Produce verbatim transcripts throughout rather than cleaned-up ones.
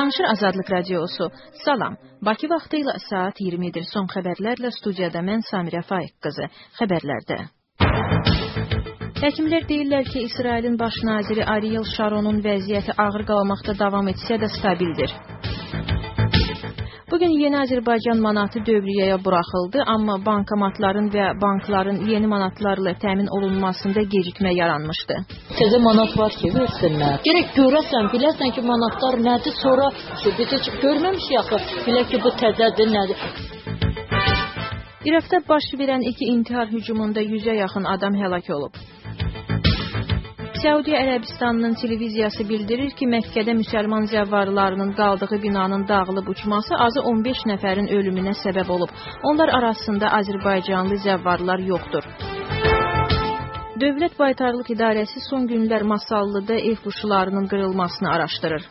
Danışır Azadlıq Radiosu. Salam. Bakı vaxtı ilə saat iyirmidir. Son xəbərlərlə studiyada mən Samirə Faiq qızı. Xəbərlərdə. Həkimlər deyirlər ki, İsrailin baş naziri Ariel Sharonun vəziyyəti ağır qalmaqda davam etsə də stabildir. Bugün yeni Azərbaycan manatı dövriyyəyə buraxıldı, amma bankomatların və bankların yeni manatlarla təmin olunmasında gecikmə yaranmışdı. Təzə manat var ki, versinlər. Gerək görəsən, biləsən ki, manatlar nədir, sonra biz heç görməmişik axı, bilək ki, bu təzədir, nədir. İraqda baş verən iki intihar hücumunda yüzə yaxın adam həlak olub. Səudiyyə Ərəbistanının televiziyası bildirir ki, Məkkədə müsəlman zəvvarlarının qaldığı binanın dağılıb uçması azı on beş nəfərin ölümünə səbəb olub. Onlar arasında Azərbaycanlı zəvvarlar yoxdur. Dövlət Baytarlıq İdarəsi son günlər Masallıda ev quşlarının qırılmasını araşdırır.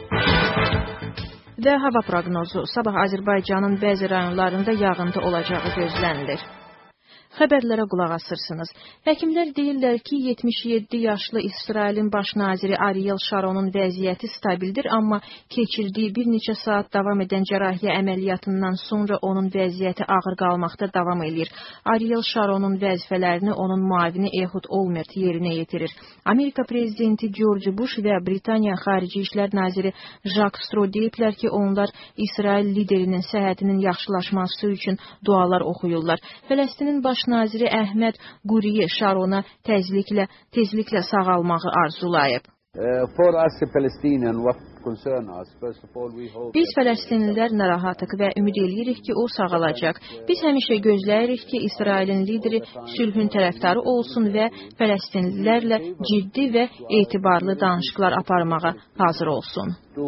Və hava proqnozu. Sabah Azərbaycanın bəzi rayonlarında yağıntı olacağı gözlənilir. Xəbərlərə qulaq asırsınız. Həkimlər deyirlər ki, yetmiş yeddi yaşlı İsrailin baş naziri Ariel Sharonun vəziyyəti stabildir, amma keçirdiyi bir neçə saat davam edən cərrahiyyə əməliyyatından sonra onun vəziyyəti ağır qalmaqda davam edir. Ariel Sharonun vəzifələrini onun müavini Ehud Olmert yerinə yetirir. Amerika prezidenti George Bush və Britaniya Xarici İşlər naziri Jacques Straw deyiblər ki, onlar İsrail liderinin səhhətinin yaxşılaşması üçün dualar oxuyurlar. Fələstinin baş naziri Əhməd Quriye Sharona tezliklə, tezliklə sağalmağı arzulayıb. Biz Fələstinlilər narahatıq və ümid edirik ki, o sağalacaq. Biz həmişə gözləyirik ki, İsrailin lideri sülhün tərəfdarı olsun və Fələstinlilərlə ciddi və etibarlı danışıqlar aparmağa hazır olsun.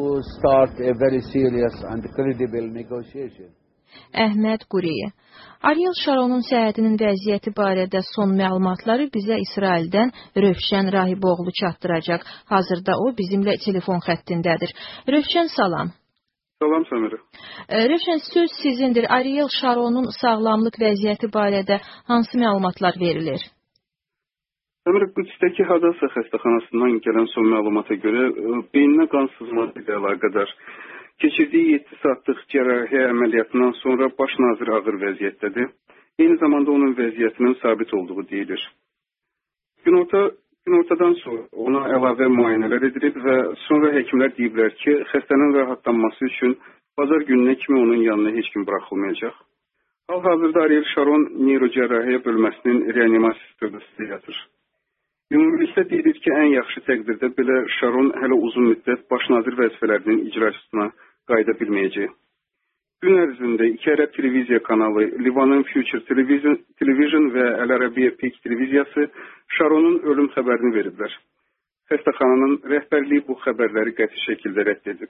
Əhməd Quriye. Ariel Sharonun səhhətinin vəziyyəti barədə son məlumatları bizə İsraildən Rövşən Rahiboğlu çatdıracaq. Hazırda o bizimlə telefon xəttindədir. Rövşən, salam. Salam, Samirə. Rövşən, söz sizindir. Ariel Sharonun sağlamlıq vəziyyəti barədə hansı məlumatlar verilir? Samirə, Qüdsdəki Hadasa xəstəxanasından gələn son məlumata görə beyninə qan sızması ilə əlaqədar keçirdiyi yeddi saatlıq cərrahiyyə əməliyyatından sonra baş nazir ağır vəziyyətdədir. Eyni zamanda onun vəziyyətinin sabit olduğu deyilir. Günorta, günortadan sonra ona əlavə müayinələr edilib və sonra həkimlər deyiblər ki, xəstənin rahatlanması üçün bazar gününə kimi onun yanına heç kim buraxılmayacaq. Hal-hazırda Ariel Sharon neyrocərrahiyyə bölməsinin reanimasiya bölməsində yatır. Ümumilikdə deyilir ki, ən yaxşı təqdirdə belə Sharon hələ uzun müddət baş nazir vəzifələrinin icrasına qayıda bilməyəcək. Gün ərzində iki ərəb televiziya kanalı, Livanın Future Television, Television və Əl-Ərəbiyyə Peak televiziyası Sharonun ölüm xəbərini veriblər. Xəstəxananın rəhbərliyi bu xəbərləri qəti şəkildə rədd edib.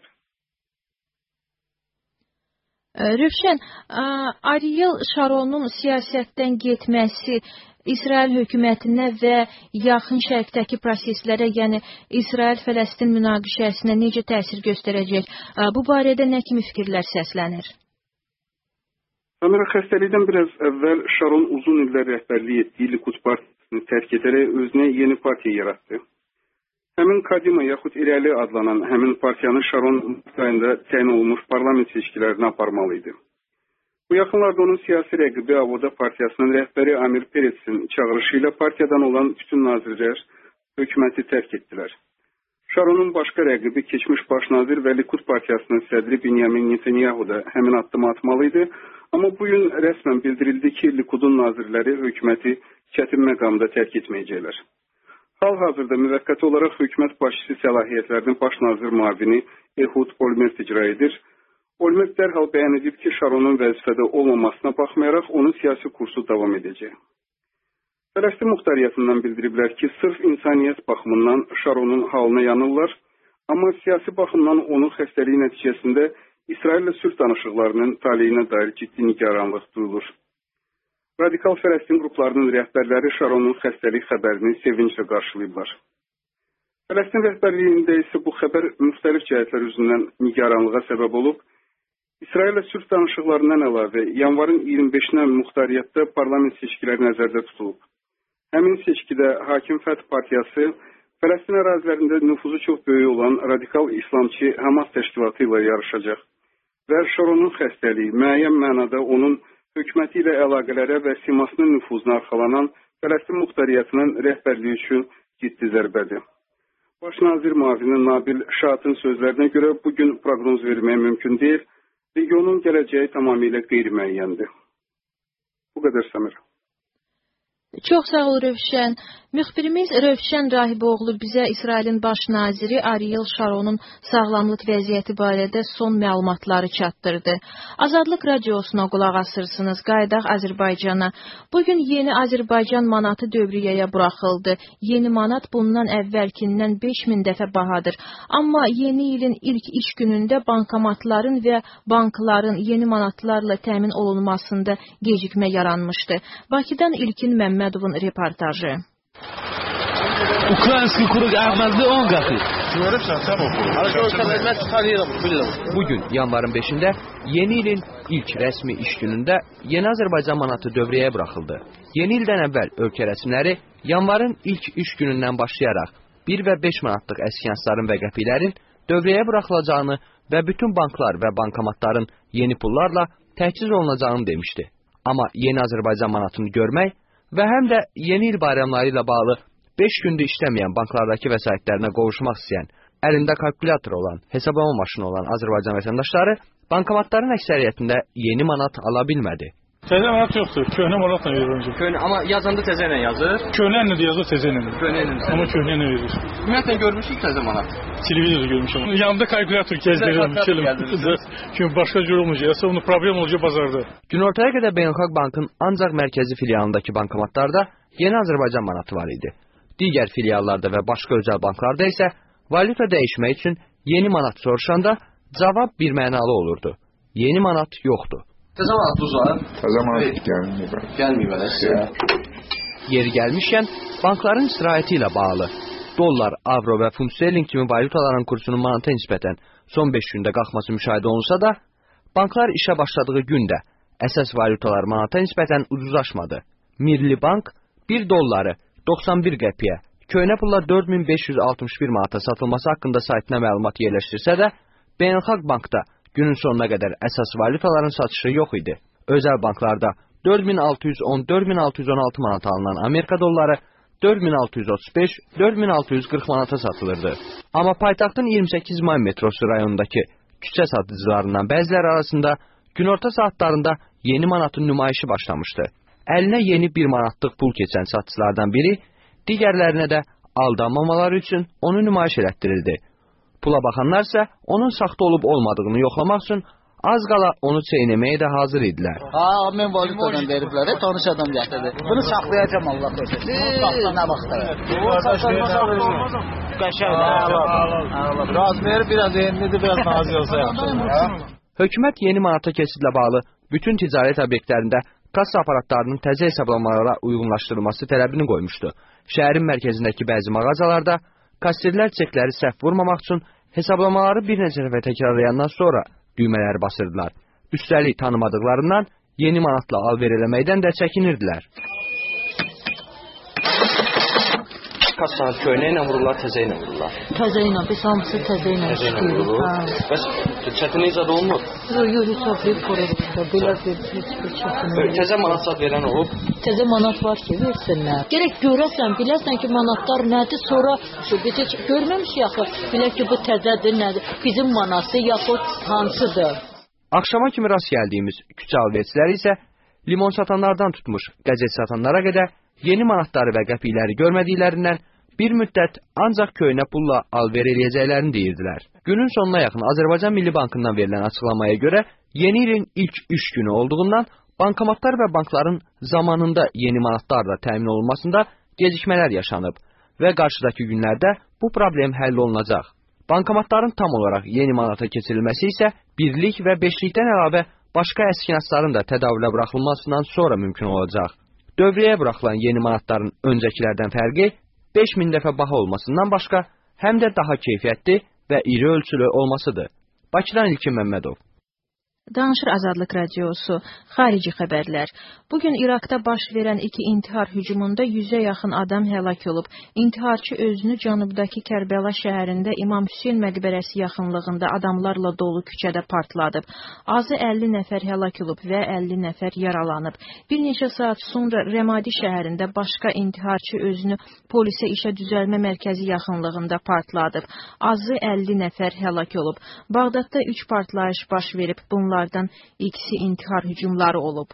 Rövşən, Ariel Sharonun siyasətdən getməsi İsrail hökumətinə və yaxın şərqdəki proseslərə, yəni İsrail-Fələstin münaqişəsinə necə təsir göstərəcək? Bu barədə nə kimi fikirlər səslənir? Samirə, xəstəlikdən biraz əvvəl Sharon uzun illər rəhbərlik etdiyi Likud partiyasını tərk edərək özünə yeni partiya yaratdı. Həmin Kadima yaxud İrəli adlanan həmin partiyanı Sharon ayında təyin olunmuş parlament seçkilərini aparmalıydı. Bu yaxınlarda onun siyasi rəqibi Avoda partiyasının rəhbəri Amir Peretsin çağırışı ilə partiyadan olan bütün nazirlər hökuməti tərk etdilər. Sharonun başqa rəqibi keçmiş baş nazir və Likud partiyasının sədri Benyamin Netanyahu da həmin addımı atmalıydı, amma bu gün rəsmən bildirildi ki, Likudun nazirləri hökuməti çətin məqamda tərk etməyəcəklər. Hal-hazırda müvəqqəti olaraq hökumət başçısı səlahiyyətlərinin baş nazir müavini Ehud Olmert icra edir. Olmert dərhal bəyan edib ki, Sharonun vəzifədə olmamasına baxmayaraq onun siyasi kursu davam edəcək. Fələstin muxtariyyətindən bildiriblər ki, sırf insaniyyət baxımından Sharonun halına yanırlar, amma siyasi baxımdan onun xəstəliyi nəticəsində İsraillə sülh danışıqlarının taleyinə dair ciddi nigaranlıq duyulur. Radikal Fələstin qruplarının rəhbərləri Sharonun xəstəlik xəbərini sevinclə qarşılayıblar. Fələstin rəhbərliyində isə bu xəbər müxtəlif cəhətlər üzündən nigaranlığa səbəb olub. İsraillə sülh danışıqlarından əlavə yanvarın iyirmi beşinə muxtariyyətdə parlament seçkiləri nəzərdə tutulub. Həmin seçkidə Hakim Fəth partiyası Fələstin ərazilərində nüfuzu çox böyük olan radikal İslamçı Hamas təşkilatı ilə yarışacaq və Şaronun xəstəliyi müəyyən mənada onun hökuməti ilə əlaqələrə və simasının nüfuzuna arxalanan Fələstin muxtariyyətinin rəhbərliyi üçün ciddi zərbədir. Baş nazir müavini Nabil Şahatın sözlərinə görə bugün proqnoz vermək mümkün deyil, regionun gələcəyi tamamilə qeyri-müəyyəndir. Bu qədər Səmir. Çox sağ ol Rövşən. Müxbirimiz Rövşən Rahiboğlu bizə İsrailin baş naziri Ariel Şaronun sağlamlıq vəziyyəti barədə son məlumatları çatdırdı. Azadlıq radiosuna qulaq asırsınız. Qayıdaq Azərbaycana. Bugün yeni Azərbaycan manatı dövriyyəyə buraxıldı. Yeni manat bundan əvvəlkindən beş min dəfə bahadır. Amma yeni ilin ilk iş günündə bankomatların və bankların yeni manatlarla təmin olunmasında gecikmə yaranmışdı. Bakıdan İlkin Məmmədovun reportajı. Ukraynski kuruk əvvəldə on qatı. Bugün yanvarın beşində yeni ilin ilk rəsmi iş günündə yeni Azərbaycan manatı dövriyyəyə buraxıldı. Yeni ildən əvvəl ölkə rəsmiləri yanvarın ilk iş günündən başlayaraq bir və beş manatlıq əskiyansların və qəpiklərin dövriyyəyə buraxılacağını və bütün banklar və bankomatların yeni pullarla təchiz olunacağını demişdi. Amma yeni Azərbaycan manatını görmək və həm də yeni il bayramları ilə bağlı beş gündür işləməyən banklardakı vəsaitlərinə qovuşmaq istəyən, əlində kalkulyator olan, hesablama maşını olan Azərbaycan vətəndaşları bankomatların əksəriyyətində yeni manat ala bilmədi. Təzə manat yoxdur, köhnə manatla verir öncə. Köhnə, amma yazanda təzə ilə yazır. Köhnə ilə də yazır, təzə ilə də. Köhnə ilə. Amma köhnə ilə verir. Ümumiyyətlə görmüşük təzə manat. Televizorda görmüşəm. Yanında kalkulyator gəzdirirəm. Çünki başqa cür olmayacaq, onu problem olacaq bazarda. Günortaya qədər Beynəlxalq Bankın ancaq mərkəzi filialındakı bankomatlarda yeni Azərbaycan manatı var idi. Digər filiallarda və başqa özəl banklarda isə valyuta dəyişmək üçün yeni manat soruşanda cavab birmənalı olurdu. Yeni manat yoxdur. Təzə manat uzar. Təzə manat gəlməyib. Gəlməyib elə sizə. Yeri gəlmişkən bankların istirahəti ilə bağlı dollar, avro və funt sterling kimi valyutaların kursunun manata nisbətən son beş gündə qalxması müşahidə olunsa da, banklar işə başladığı gündə əsas valyutalar manata nisbətən ucuzlaşmadı. Milli Bank bir dolları doxsan bir qəpiyə, köhnə pulla dörd min beş yüz altmış bir manata satılması haqqında saytına məlumat yerləşdirsə də, Beynəlxalq Bankda günün sonuna qədər əsas valyutaların satışı yox idi. Özəl banklarda dörd min altı yüz on dörd min altı yüz on altı manata alınan Amerika dolları dörd min altı yüz otuz beş dörd min altı yüz qırx manata satılırdı. Amma paytaxtın iyirmi səkkiz may metrosu rayonundakı küçə satıcılarından bəziləri arasında günorta saatlarında yeni manatın nümayişi başlamışdı. Əlinə yeni bir manatlıq pul keçən satıcılardan biri, digərlərinə də aldanmamaları üçün onu nümayiş elətdirildi. Pula baxanlar isə onun saxta olub olmadığını yoxlamaq üçün az qala onu çeynəməyə də hazır idilər. Ha, mən valyutadan veriblər, tanış adam gətirdi. Bunu saxlayacam Allah qoysun. Saxla nə vaxtda? Qəşəng. Razmer biraz enlidir, biraz nazik olsa yaxşı. Hökumət yeni manata keçidlə bağlı bütün ticarət obyektlərində kassa aparatlarının təzə hesablamalara uyğunlaşdırılması tələbini qoymuşdu. Şəhərin mərkəzindəki bəzi mağazalarda kassirlər çekləri səhv vurmamaq üçün hesablamaları bir neçə dəfə təkrarlayandan sonra düymələri basırdılar. Üstəlik tanımadıqlarından yeni manatla alver eləməkdən də çəkinirdilər. Kassanı köhnə ilə vururlar, təzə ilə vururlar. Təzə ilə, biz hamısı təzə ilə işləyirik. Bəs çətinlik zad olmur? Yox, yox, hesablayıb qoruruq. Belə bir çətinlik. Təzə manat zad verən olub? Təzə manat var ki, versinlər. Gərək görəsən, biləsən ki, manatlar nədir, sonra biz heç görməmişik axı, bilək ki, bu təzədir, nədir, bizim manatı yaxud hansıdır. Axşama kimi rast gəldiyimiz küçə alverçiləri isə limon satanlardan tutmuş qəzet satanlara qədər yeni manatları və qəpikləri görmədiklərindən bir müddət ancaq köhnə pulla alver eləyəcəklərini deyirdilər. Günün sonuna yaxın Azərbaycan Milli Bankından verilən açıqlamaya görə yeni ilin ilk üç günü olduğundan bankomatlar və bankların zamanında yeni manatlarla təmin olunmasında gecikmələr yaşanıb və qarşıdakı günlərdə bu problem həll olunacaq. Bankomatların tam olaraq yeni manata keçirilməsi isə birlik və beşlikdən əlavə başqa əskiyansların da tədavülə buraxılmasından sonra mümkün olacaq. Dövriyyəyə buraxılan yeni manatların öncəkilərdən fərqi beş min dəfə baha olmasından başqa, həm də daha keyfiyyətli və iri ölçülü olmasıdır. Bakıdan İlkin Məmmədov. Danışır Azadlıq Radiosu, xarici xəbərlər. Bugün İraqda baş verən iki intihar hücumunda yüzə yaxın adam həlak olub. İntiharçı özünü cənubdakı Kərbəla şəhərində İmam Hüseyn məqbərəsi yaxınlığında adamlarla dolu küçədə partladıb. Azı əlli nəfər həlak olub və əlli nəfər yaralanıb. Bir neçə saat sonra Rəmadi şəhərində başqa intiharçı özünü polisə işə düzəlmə mərkəzi yaxınlığında partladıb. Azı əlli nəfər həlak olub. Bağdadda üç partlayış baş verib. Bunlar Bunlardan ikisi intihar hücumları olub.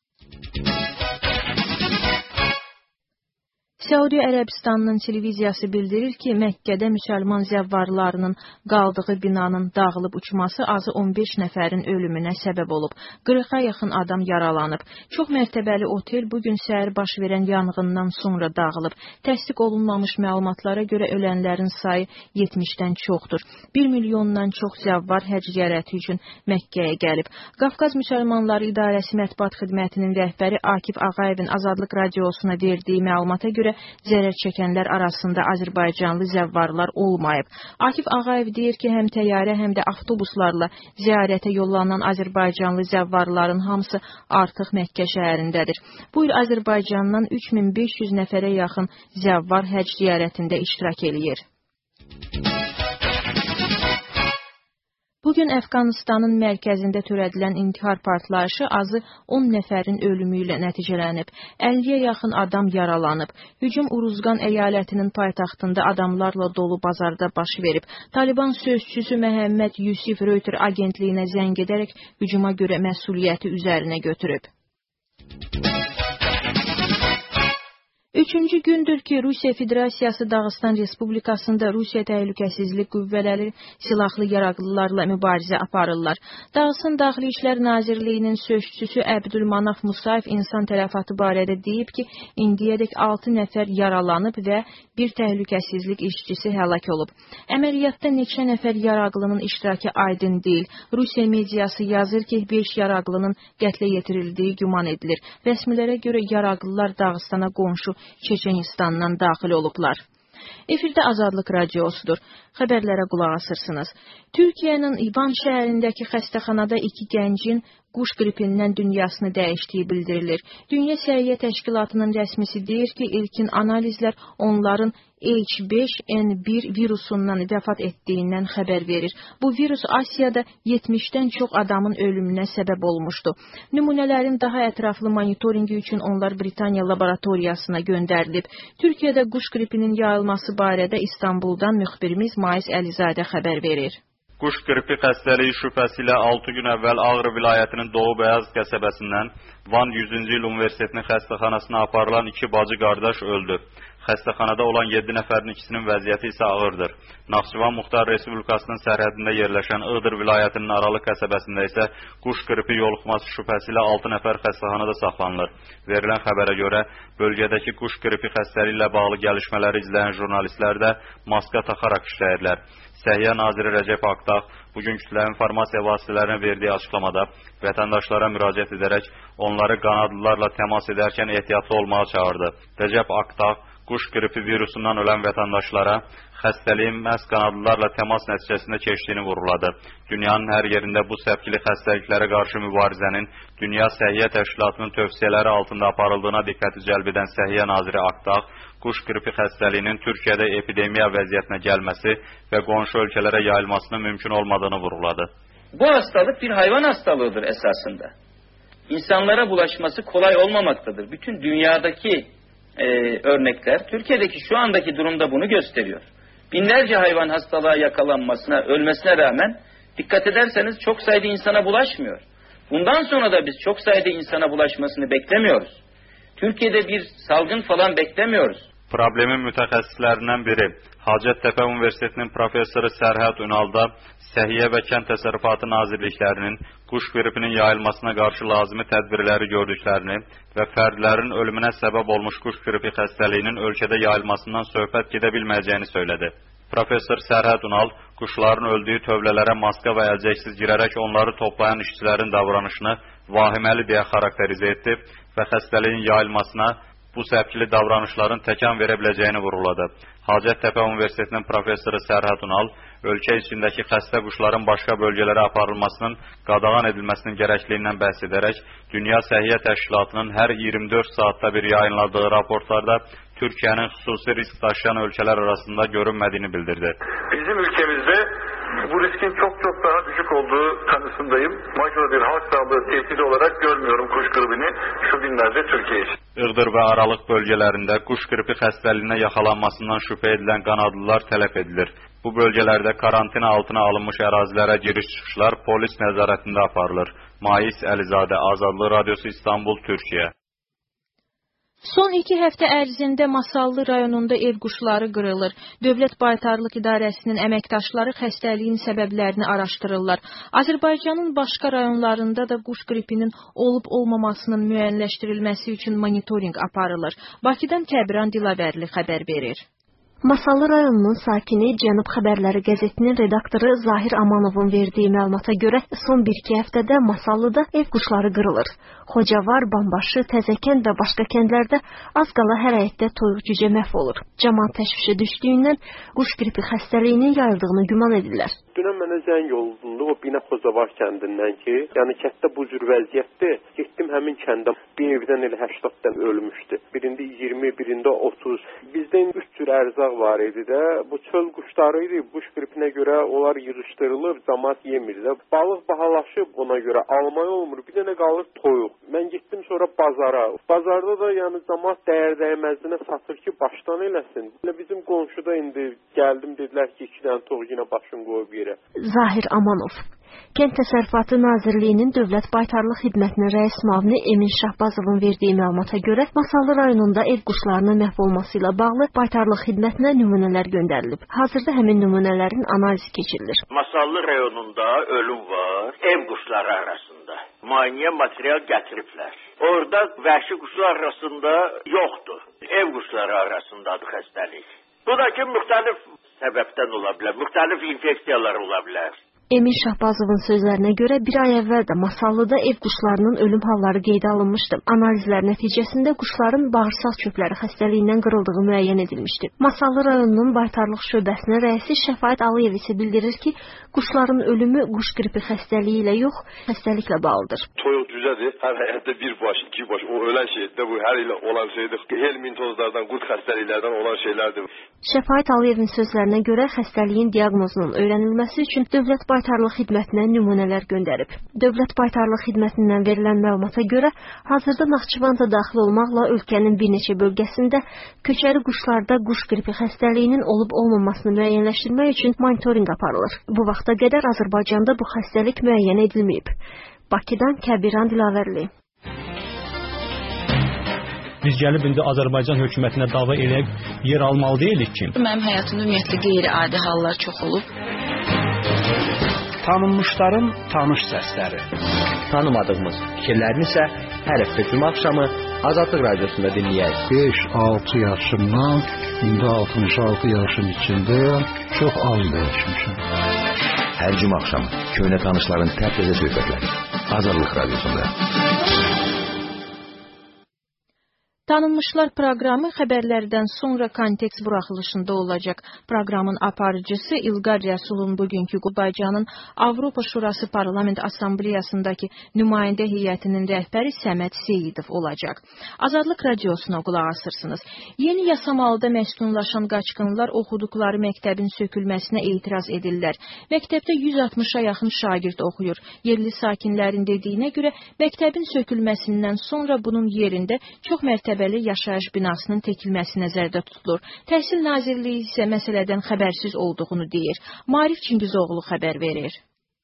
Səudi Ərəbistanının televiziyası bildirir ki, Məkkədə müsəlman zəvvarlarının qaldığı binanın dağılıb uçması azı on beş nəfərin ölümünə səbəb olub. qırxa yaxın adam yaralanıb. Çox mərtəbəli otel bugün səhər baş verən yanğından sonra dağılıb. Təsdiq olunmamış məlumatlara görə ölənlərin sayı yetmişdən çoxdur. bir milyondan çox zəvvar həcc ziyarəti üçün Məkkəyə gəlib. Qafqaz Müsəlmanları İdarəsi Mətbuat Xidmətinin rəhbəri Akif Ağayevin Azadlıq Radiosuna verdiyi məlumata görə zərər çəkənlər arasında Azərbaycanlı zəvvarlar olmayıb. Akif Ağayev deyir ki, həm təyyarə, həm də avtobuslarla ziyarətə yollanan Azərbaycanlı zəvvarların hamısı artıq Məkkə şəhərindədir. Bu il Azərbaycandan üç min beş yüz nəfərə yaxın zəvvar həcc ziyarətində iştirak eləyir. Bugün Əfqanistanın mərkəzində törədilən intihar partlayışı azı on nəfərin ölümü ilə nəticələnib. əlliyə yaxın adam yaralanıb. Hücum Uruzqan əyalətinin paytaxtında adamlarla dolu bazarda baş verib. Taliban sözçüsü Məhəmməd Yusif Reuters agentliyinə zəng edərək hücuma görə məsuliyyəti üzərinə götürüb. Üçüncü gündür ki, Rusiya Federasiyası Dağıstan Respublikasında Rusiya Təhlükəsizlik Qüvvələri silahlı yaraqlılarla mübarizə aparırlar. Dağıstan Daxili İşlər Nazirliyinin sözçüsü Əbdülmanaf Musayev insan tələfatı barədə deyib ki, indiyədək altı nəfər yaralanıb və bir təhlükəsizlik işçisi həlak olub. Əməliyyatda neçə nəfər yaraqlının iştirakı aydın deyil. Rusiya mediası yazır ki, beş yaraqlının qətlə yetirildiyi güman edilir. Rəsmilərə görə yaraqlılar Dağıstana qonşu Çeçenistandan daxil olublar. Efirdə Azadlıq Radiosudur. Xəbərlərə qulaq asırsınız. Türkiyənin İvan şəhərindəki xəstəxanada iki gəncin quş qripindən dünyasını dəyişdiyi bildirilir. Dünya Səhiyyə Təşkilatının rəsmisi deyir ki, ilkin analizlər onların H beş N bir virusundan vəfat etdiyindən xəbər verir. Bu virus Asiyada yetmişdən çox adamın ölümünə səbəb olmuşdu. Nümunələrin daha ətraflı monitoringi üçün onlar Britaniya laboratoriyasına göndərilib. Türkiyədə quş qripinin yayılması barədə İstanbuldan müxbirimiz Mais Əlizadə xəbər verir. Quş qripi xəstəliyi şübhəsi ilə altı gün əvvəl Ağrı vilayətinin Doğu Bəyaz qəsəbəsindən Van yüzüncü il Universitetinin xəstəxanasına aparılan iki bacı qardaş öldü. Xəstəxanada olan yeddi nəfərin ikisinin vəziyyəti isə ağırdır. Naxçıvan Muxtar Respublikasının sərhədində yerləşən Iğdır vilayətinin Aralı qəsəbəsində isə quş qripi yoluxması şübhəsi ilə altı nəfər xəstəxanada saxlanılır. Verilən xəbərə görə bölgədəki quş qripi xəstəliyi ilə bağlı gəlişmələri izləyən jurnalistlər də maska taxaraq işləyirlər. Səhiyyə Naziri Rəcəb Aqtağ bugün kütləvi informasiya vasitələrinə verdiyi açıqlamada vətəndaşlara müraciət edərək onları qanadlılarla təmas edərkən ehtiyatlı olmağa çağırdı. Rəcəb Aqtağ quş qripi virusundan ölən vətəndaşlara xəstəliyin məhz qanadlılarla təmas nəticəsində keçdiyini vurğuladı. Dünyanın hər yerində bu səpkili xəstəliklərə qarşı mübarizənin Dünya Səhiyyə Təşkilatının tövsiyələri altında aparıldığına diqqəti cəlb edən Səhiyyə Naziri Aqtağ, quş qripi xəstəliyinin Türkiyədə epidemiya vəziyyətinə gəlməsi və qonşu ölkələrə yayılmasının mümkün olmadığını vurğuladı. Bu hastalık bir hayvan hastalığıdır esasında. İnsanlara bulaşması kolay olmamaktadır. Bütün dünyadaki e, örnekler, Türkiye'deki şu andaki durumda bunu gösteriyor. Binlerce hayvan hastalığa yakalanmasına, ölmesine rağmen dikkat ederseniz çok sayıda insana bulaşmıyor. Bundan sonra da biz çok sayıda insana bulaşmasını beklemiyoruz. Türkiye'de bir salgın falan beklemiyoruz. Problemin mütəxəssislərindən biri, Hacəttepe Universitetinin professoru Sərhəd Ünalda Səhiyyə və Kənd Təsərrüfatı Nazirliklərinin quş qripinin yayılmasına qarşı lazımi tədbirləri gördüklərini və fərdlərin ölümünə səbəb olmuş quş qripi xəstəliyinin ölkədə yayılmasından söhbət gedə bilməyəcəyini söylədi. Professor Sərhəd Ünal quşların öldüyü tövlələrə maska və əlcəksiz girərək onları toplayan işçilərin davranışını vahiməli deyə xarakterizə etdi və xəstəliyin yayılmasına bu səpkili davranışların təkan verə biləcəyini vurğuladı. Hacəttepe Universitetinin professoru Sərhəd Ünal ölkə içindəki xəstə quşların başqa bölgələrə aparılmasının qadağan edilməsinin gərəkliyindən bəhs edərək, Dünya Səhiyyə Təşkilatının hər iyirmi dörd saatda bir yayınladığı raportlarda Türkiyənin xüsusi risk daşıyan ölkələr arasında görünmədiyini bildirdi. Bizim ülkemizde bu riskin çok çok daha düşük olduğu kanısındayım. Makro bir halk sağlığı tehdidi olarak görmüyorum kuş gribini şu günlerde Türkiye için. Iğdır və Aralıq bölgələrində quş qripi xəstəliyinə yaxalanmasından şübhə edilən qanadlılar tələf edilir. Bu bölgələrdə karantina altına alınmış ərazilərə giriş-çıxışlar polis nəzarətində aparılır. Mais Əlizadə, Azadlıq Radiosu, İstanbul, Türkiyə. Son iki həftə ərzində Masallı rayonunda ev quşları qırılır. Dövlət Baytarlıq İdarəsinin əməkdaşları xəstəliyin səbəblərini araşdırırlar. Azərbaycanın başqa rayonlarında da quş qripinin olub-olmamasının müəyyənləşdirilməsi üçün monitorinq aparılır. Bakıdan Kəbiran Dilavərli xəbər verir. Masallı rayonunun sakini Cənub Xəbərləri qəzetinin redaktoru Zahir Amanovun verdiyi məlumata görə son bir-iki həftədə Masallıda ev quşları qırılır. Xocavar, Bambaşı, Təzəkənd və başqa kəndlərdə az qala hər həyətdə toyuq cücə məhv olur. Cəmaət təşvişə düşdüyündən quş qripi xəstəliyinin yayıldığını güman edirlər. Dünən mənə zəng olundu o Bina Xocavar kəndindən ki, yəni kənddə bu cür vəziyyətdir. Getdim həmin kəndə, bir evdən elə həştad dən ölmüşdü. Birində iyirmi, birində otuz. Bizdən üç cür ərzaq var idi də. Bu çöl quşları idi. Quş qripinə görə onlar yığışdırılır, cəmaət yemir də. Balıq bahalaşıb ona görə almaya olmur. Bir dənə qalır toyuq. Mən getdim sonra bazara. Bazarda da yəni cəmaət dəyər dəyməzinə satır ki, başdan eləsin. Bizim qonşuda indi gəldim, dedilər ki, iki dənə toyuq yenə başını qoyub yerə. Zahir Amanov. Kənd Təsərrüfatı Nazirliyinin Dövlət Baytarlıq Xidmətinin rəis müavini Emin Şahbazovun verdiyi məlumata görə Masallı rayonunda ev quşlarının məhv olması ilə bağlı Baytarlıq Xidmətinə nümunələr göndərilib. Hazırda həmin nümunələrin analizi keçirilir. Masallı rayonunda ölüm var, ev quşları arasında. Müayinə material gətiriblər. Orada vəhşi quşlar arasında yoxdur. Ev quşları arasındadır xəstəlik. Bu da ki, müxtəlif səbəbdən ola bilər, müxtəlif infeksiyalar ola bilər. Emin Şahbazovun sözlərinə görə bir ay əvvəl də Masallıda ev quşlarının ölüm halları qeydə alınmışdı. Analizlər nəticəsində quşların bağırsaq çöpləri xəstəliyindən qırıldığı müəyyən edilmişdi. Masallı rayonunun Baytarlıq şöbəsinin rəisi Şəfaət Aliyev isə bildirir ki, quşların ölümü quş qripi xəstəliyi ilə yox, xəstəliklə bağlıdır. Toyuq cüzədir. Hər həyətdə bir baş, iki baş. O ölən şeydir. Bu hər il olan şeydir. Helmintozlardan, qurd xəstəliklərdən olan şeylərdir. Şəfaət Aliyevin sözlərinə görə xəstəliyin diaqnozunun öyrənilməsi üçün Dövlət Baytarlıq Xidmətinə nümunələr göndərib. Dövlət Baytarlıq Xidmətindən verilən məlumata görə hazırda Naxçıvanda daxil olmaqla ölkənin bir neçə bölgəsində köçəri quşlarda quş qripi xəstəliyinin olub-olmamasını müəyyənləşdirmək üçün monitorinq aparılır. Bu vaxta qədər Azərbaycanda bu xəstəlik müəyyən edilməyib. Bakıdan Kəbiran Dilavərli. Biz gəlib indi Azərbaycan hökumətinə dava eləyib yer almalı deyilik ki. Mənim həyatımda ümumiyyətlə qeyri-adi hallar çox olub. Tanınmışların tanış səsləri. Tanımadığımız fikirlərini isə hər həftə cümə axşamı Azadlıq Radiosunda dinləyək. beş altı yaşımdan indi altmış altı yaşın içindəyəm. Çox az dəyişmişəm. Hər cümə axşamı köhnə tanışların təpəzə söhbətləri Azadlıq Radiosunda. Tanınmışlar proqramı xəbərlərdən sonra kontekst buraxılışında olacaq. Proqramın aparıcısı İlqar Rəsulun bugünkü Azərbaycanın Avropa Şurası Parlament Assambleyasındakı nümayəndə heyətinin rəhbəri Səməd Seyidov olacaq. Azadlıq Radiosuna qulaq asırsınız. Yeni yasamalda məskunlaşan qaçqınlar oxuduqları məktəbin sökülməsinə etiraz edirlər. Məktəbdə yüz altmışa yaxın şagird oxuyur. Yerli sakinlərin dediyinə görə məktəbin sökülməsindən sonra bunun yerində çox mərtəbəli yaşayış binasının tekilməsi nəzərdə tutulur. Təhsil Nazirliyi isə məsələdən xəbərsiz olduğunu deyir. Marif Çingizoğlu xəbər verir.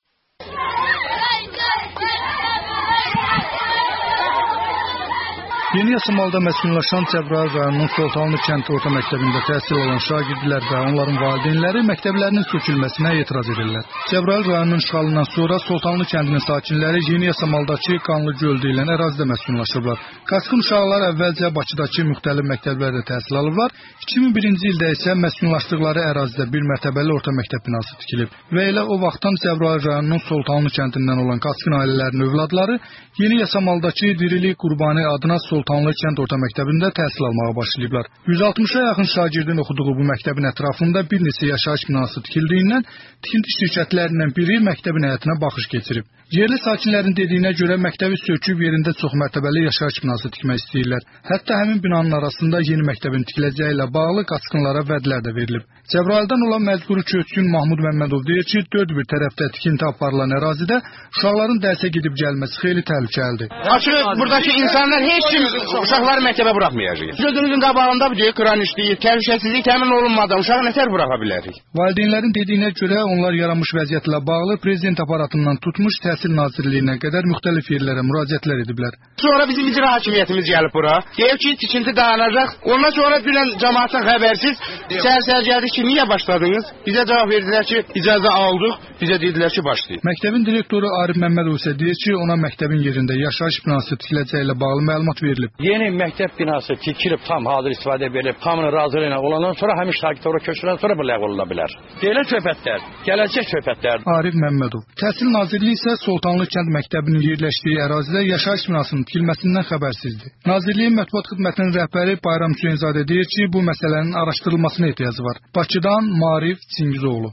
Yeni yasamalda məskunlaşan Cəbrayıl rayonunun Soltanlı kənd orta məktəbində təhsil alan şagirdlər və onların valideynləri məktəblərinin sökülməsinə etiraz edirlər. Cəbrayıl rayonunun işğalından sonra Soltanlı kəndinin sakinləri yeni yasamaldakı Qanlı Göl deyilən ərazidə məskunlaşıblar. Qaçqın uşaqlar əvvəlcə Bakıdakı müxtəlif məktəblərdə təhsil alıblar. iki min birinci ildə isə məskunlaşdıqları ərazidə bir mərtəbəli orta məktəb binası tikilib. Və elə o vaxtdan Cəbrayıl rayonunun Soltanlı kəndindən olan qaçqın ailələrin övladları yeni yasamaldakı Dirilik Qurbani adına Soltanlı Sultanlı kənd orta məktəbində təhsil almağa başlayıblar. yüz altmışa yaxın şagirdin oxuduğu bu məktəbin ətrafında bir neçə yaşayış binası tikildiyindən tikinti şirkətlərindən biri məktəbin həyətinə baxış keçirib. Yerli sakinlərin dediyinə görə məktəbi söküb yerində çox mərtəbəli yaşayış binası tikmək istəyirlər. Hətta həmin binanın arasında yeni məktəbin tikiləcəyi ilə bağlı qaçqınlara vədlər də verilib. Cəbrayıldan olan məcburi köçkün Mahmud Məmmədov deyir ki, dörd bir tərəfdə tikinti aparılan ərazidə uşaqların dərsə gedib gəlməsi xeyli təhlükəlidir. Açıq, buradakı insanlar heç kim uşaqları məktəbə buraxmayacaq. Gözünüzün qabağında bu deyə kran işləyir, təhlükəsizlik təmin olunmadan uşağı nətər buraxa bilərik? Valideynlərin dediyinə görə onlar yaranmış vəziyyətlə bağlı prezident aparatından tutmuş Təhsil Nazirliyinə qədər müxtəlif yerlərə müraciətlər ediblər. Sonra bizim icra hakimiyyətimiz gəlib bura. Deyib ki, tikinti dayanacaq. Ondan sonra dünən cəmaatdan xəbərsiz səhər-səhər gəldik ki, niyə başladınız? Bizə cavab verdilər ki, icazə aldıq. Bizə dedilər ki, başlayın. Məktəbin direktoru Arif Məmmədov isə deyir ki, ona məktəbin yerində yaşayış binası tikiləcəyi ilə bağlı məlumat verilib. Yeni məktəb binası tikilib, tam hazır istifadə edilib, hamının razılığı ilə olandan sonra həmin şagird ora köçürəndən sonra bu ləğv oluna bilər. Belə söhbətlər, gələcək söhbətlər. Arif Məmmədov. Təhsil Nazirliyi isə Sultanlı kənd məktəbinin yerləşdiyi ərazidə yaşayış binasının tikilməsindən xəbərsizdir. Nazirliyin mətbuat xidmətinin rəhbəri Bayram Hüseynzadə deyir ki, bu məsələnin araşdırılmasına ehtiyacı var. Bakıdan Maarif Çingizoğlu.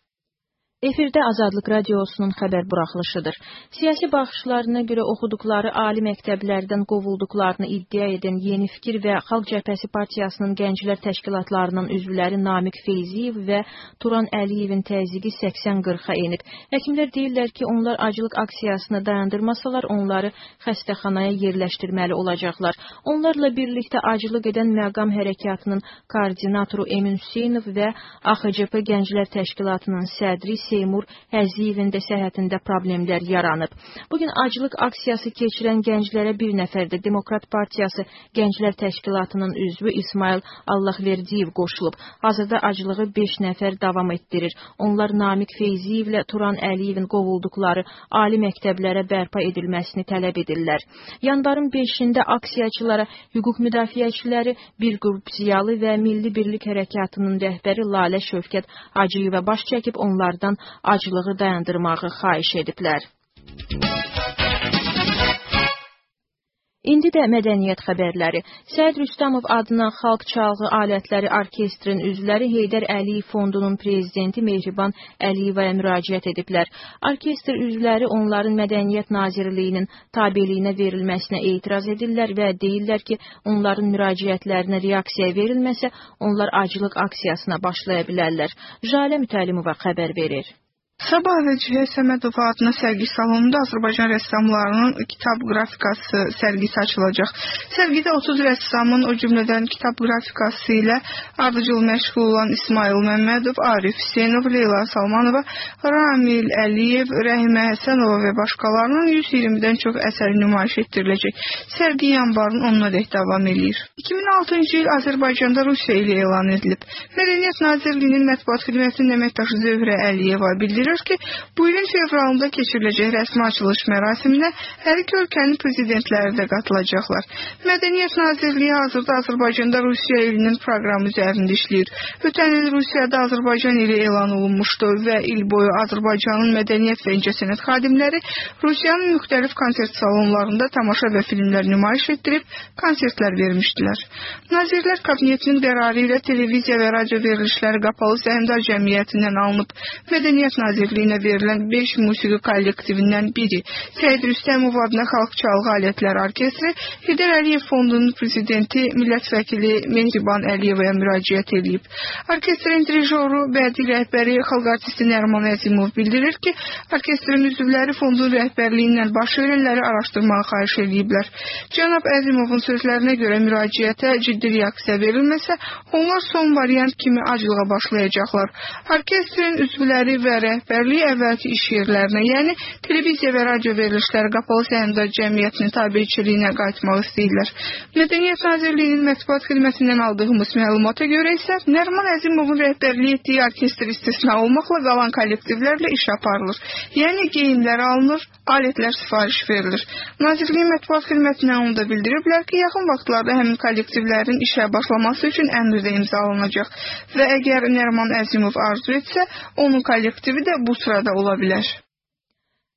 Efirdə Azadlıq Radiosunun xəbər buraxılışıdır. Siyasi baxışlarına görə oxuduqları ali məktəblərdən qovulduqlarını iddia edən Yeni Fikir və Xalq Cəbhəsi Partiyasının gənclər təşkilatlarının üzvləri Namiq Feyziyev və Turan Əliyevin təzyiqi səksən qırxa enib. Həkimlər deyirlər ki, onlar aclıq aksiyasını dayandırmasalar, onları xəstəxanaya yerləşdirməli olacaqlar. Onlarla birlikdə aclıq edən Məqam Hərəkatının koordinatoru Emin Hüseynov və A X C P Gənclər Təşkilatının sədri Seymur Həziyevin də səhhətində problemlər yaranıb. Bugün aclıq aksiyası keçirən gənclərə bir nəfər də Demokrat Partiyası Gənclər Təşkilatının üzvü İsmail Allahverdiyev qoşulub. Hazırda aclığı beş nəfər davam etdirir. Onlar Namiq Feyziyev ilə Turan Əliyevin qovulduqları ali məktəblərə bərpa edilməsini tələb edirlər. Yanvarın beşində aksiyaçılara hüquq müdafiəçiləri, bir qrup ziyalı və Milli Birlik Hərəkatının rəhbəri Lalə Şövkət Hacıyeva baş çəkib onlardan aclığı dayandırmağı xahiş ediblər. İndi də mədəniyyət xəbərləri. Səid Rüstəmov adına Xalq Çalğı Alətləri Orkestrin üzvləri Heydər Əliyev Fondunun prezidenti Mehriban Əliyevaya müraciət ediblər. Orkestr üzvləri onların Mədəniyyət Nazirliyinin tabeliyinə verilməsinə etiraz edirlər və deyirlər ki, onların müraciətlərinə reaksiya verilməsə, onlar aclıq aksiyasına başlaya bilərlər. Jalə Mütəllimova xəbər verir. Sabah və Cühey Səmədov adına sərgi salonunda Azərbaycan rəssamlarının kitab qrafikası sərgisi açılacaq. Sərgidə otuz rəssamın, o cümlədən kitab qrafikası ilə ardıcıl məşğul olan İsmail Məmmədov, Arif Hüseynov, Leyla Salmanova, Ramil Əliyev, Rəhimə Həsənova və başqalarının yüz iyirmidən çox əsəri nümayiş etdiriləcək. Sərgi yanvarın onunadək davam edir. iki min altıncı il Azərbaycanda Rusiya ilə elan edilib. Mədəniyyət Nazirliyinin mətbuat xidmətinin əməkdaşı Zöhrə Əliyeva bildirir ki, bu ilin fevralında keçiriləcək rəsmi açılış mərasiminə hər iki ölkənin prezidentləri də qatılacaqlar. Mədəniyyət Nazirliyi hazırda Azərbaycanda Rusiya ilinin proqramı üzərində işləyir. Ötən il Rusiyada Azərbaycan ili elan olunmuşdu və il boyu Azərbaycanın mədəniyyət və incəsənət xadimləri Rusiyanın müxtəlif konsert salonlarında tamaşa və filmlər nümayiş etdirib, konsertlər vermişdilər. Nazirlər Kabinetinin qərarı ilə televiziya və radio verilişləri qapalı səhmdar cəmiyyətindən alınıb. Mədəniyyət Nazirliyinə verilən beş musiqi kollektivindən biri Səid Rüstəmov adına Xalq Çalğı Alətləri Orkestri Heydər Əliyev Fondunun prezidenti, millət vəkili Mehriban Əliyevaya müraciət edib. Orkestrin dirijoru, bədii rəhbəri, xalq artisti Nəriman Əzimov bildirir ki, orkestrin üzvləri fondun rəhbərliyindən baş verənləri araşdırmağı xahiş ediblər. Cənab Əzimovun sözlərinə görə müraciətə ciddi reaksiya verilməsə, onlar son variant kimi aclığa başlayacaqlar. Orkestrin üzvləri və rəhbərliyi əvvəlki iş yerlərinə, yəni televiziya və radio verilişləri qapalı səhmdar cəmiyyətinin tabiçiliyinə qayıtmaq istəyirlər. Mədəniyyət Nazirliyinin mətbuat xidmətindən aldığımız məlumata görə isə Nəriman Əzimovun rəhbərliyi etdiyi orkestr istisna olmaqla qalan kollektivlərlə iş aparılır. Yəni geyimlər alınır, alətlər sifariş verilir. Nazirliyin mətbuat xidmətindən onu da bildiriblər ki, yaxın vaxtlarda həmin kollektivlərin işə başlaması üçün əmr də imzalanacaq və əgər Nəriman Əzimov arzu etsə, onun kollektivi də bu sırada ola bilər.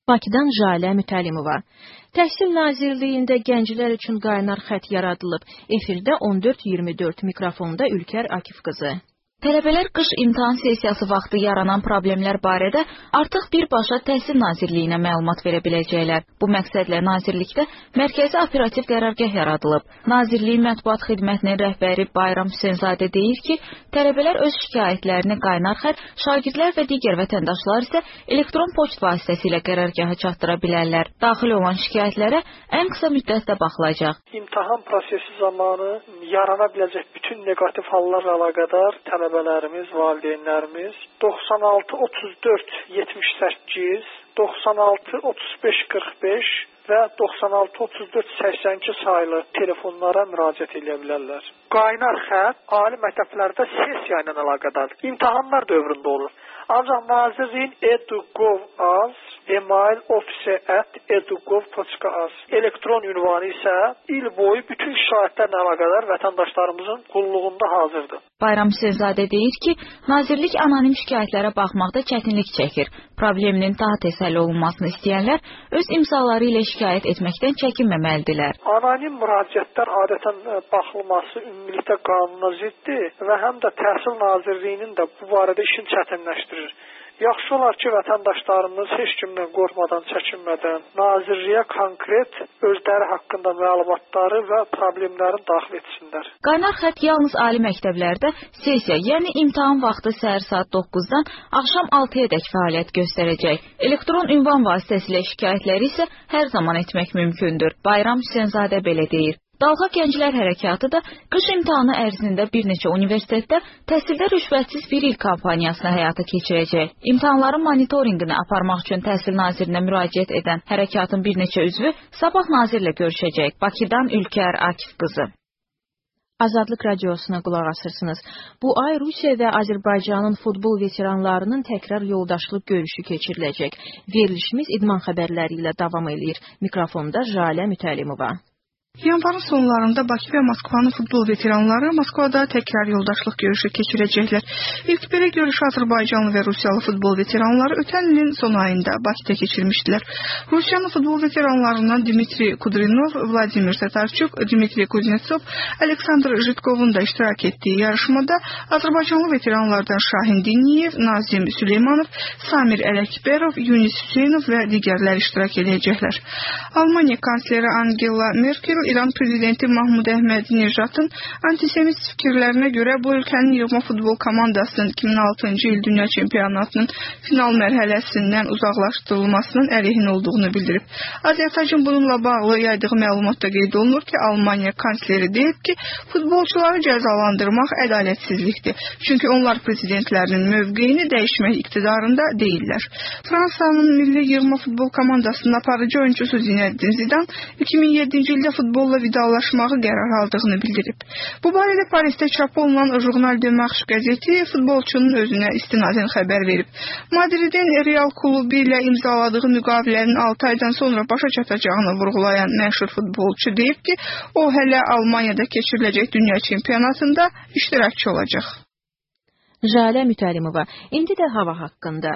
Bakıdan Jalə Mütəlimova. Təhsil Nazirliyində gənclər üçün qaynar xətt yaradılıb. Efirdə on dörd iyirmi dörd mikrofonda Ülkər Akif qızı. Tələbələr qış imtahan sessiyası vaxtı yaranan problemlər barədə artıq birbaşa Təhsil Nazirliyinə məlumat verə biləcəklər. Bu məqsədlə Nazirlikdə mərkəzi operativ qərargah yaradılıb. Nazirliyin mətbuat xidmətinin rəhbəri Bayram Hüseynzadə deyir ki, tələbələr öz şikayətlərini qaynar xətt, şagirdlər və digər vətəndaşlar isə elektron poçt vasitəsilə qərargaha çatdıra bilərlər. Daxil olan şikayətlərə ən qısa müddətdə baxılacaq. İmtahan prosesi zamanı yarana biləcək bütün negativ hallarla əlaqədar tələbələrimiz, valideynlərimiz doxsan altı otuz dörd yetmiş səkkiz, doxsan altı otuz beş qırx beş və doxsan altı otuz dörd səksən iki saylı telefonlara müraciət edə bilərlər. Qaynar xətt ali məktəblərdə sessiya ilə əlaqədardır. İmtahanlar dövründə olur. Ancaq Nazirliyin edu.gov.az, email office at edu.gov.az elektron ünvanı isə il boyu bütün şikayətlərlə əlaqədar vətəndaşlarımızın qulluğunda hazırdır. Bayram Hüseynzadə deyir ki, Nazirlik anonim şikayətlərə baxmaqda çətinlik çəkir. Probleminin daha tez həll olunmasını istəyənlər öz imzaları ilə şikayət etməkdən çəkinməməlidirlər. Anonim müraciətlər adətən baxılması ümumilikdə qanuna ziddir və həm də Təhsil Nazirliyinin də bu barədə işini çətinləşdirir. Yaxşı olar ki, vətəndaşlarımız heç kimdən qorxmadan, çəkinmədən Nazirliyə konkret özləri haqqında məlumatları və problemlərini daxil etsinlər. Qaynar xətt yalnız ali məktəblərdə sessiya, yəni imtahan vaxtı səhər saat doqquzdan axşam altıya dək fəaliyyət göstərəcək. Elektron ünvan vasitəsilə şikayətləri isə hər zaman etmək mümkündür. Bayram Hüseynzadə belə deyir. Dalğa Gənclər Hərəkatı da qış imtahanı ərzində bir neçə universitetdə təhsildə rüşvətsiz bir il kampaniyasını həyata keçirəcək. İmtahanların monitorinqini aparmaq üçün Təhsil Nazirinə müraciət edən hərəkatın bir neçə üzvü sabah nazirlə görüşəcək. Bakıdan Ülkər Akif qızı. Azadlıq radiosuna qulaq asırsınız. Bu ay Rusiya və Azərbaycanın futbol veteranlarının təkrar yoldaşlıq görüşü keçiriləcək. Verilişimiz idman xəbərləri ilə davam edir. Mikrofonda Jalə Mütəlimova. Yanvarın sonlarında Bakı və Moskvanın futbol veteranları Moskvada təkrar yoldaşlıq görüşü keçirəcəklər. İlk belə görüşü Azərbaycanlı və Rusiyalı futbol veteranları ötən ilin son ayında Bakıda keçirmişdilər. Rusiyanın futbol veteranlarından Dmitri Kudrinov, Vladimir Tatarchuk, Dmitri Kuznetsov, Aleksandr Jitkovun da iştirak etdiyi yarışmada Azərbaycanlı veteranlardan Şahin Diniyev, Nazim Süleymanov, Samir Ələkberov, Yunis Hüseynov və digərlər iştirak edəcəklər. Almaniya kansleri Angela Merkel İran prezidenti Mahmud Əhmədinejadın antisemit fikirlərinə görə bu ölkənin yığma futbol komandasının iki min altıncı il dünya çempionatının final mərhələsindən uzaqlaşdırılmasının əleyhinə olduğunu bildirib. Azərbaycan bununla bağlı yaydığı məlumatda qeyd olunur ki, Almaniya kansleri deyib ki, futbolçuları cəzalandırmaq ədalətsizlikdir. Çünki onlar prezidentlərinin mövqeyini dəyişmək iqtidarında deyirlər. Fransanın milli yığma futbol komandasının aparıcı oyuncusu Zinedine Zidane iki min yeddinci ildə futbol futbolla vidalaşmağı qərar aldığını bildirib. Bu barədə Parisdə çap olunan Journal de Marche qəzeti futbolçunun özünə istinadən xəbər verib. Madridin Real klubu ilə imzaladığı müqavilənin altı aydan sonra başa çatacağını vurğulayan məşhur futbolçu deyib ki, o hələ Almaniyada keçiriləcək dünya çempionatında iştirakçı olacaq. Jalə Mütəlimova. İndi də hava haqqında.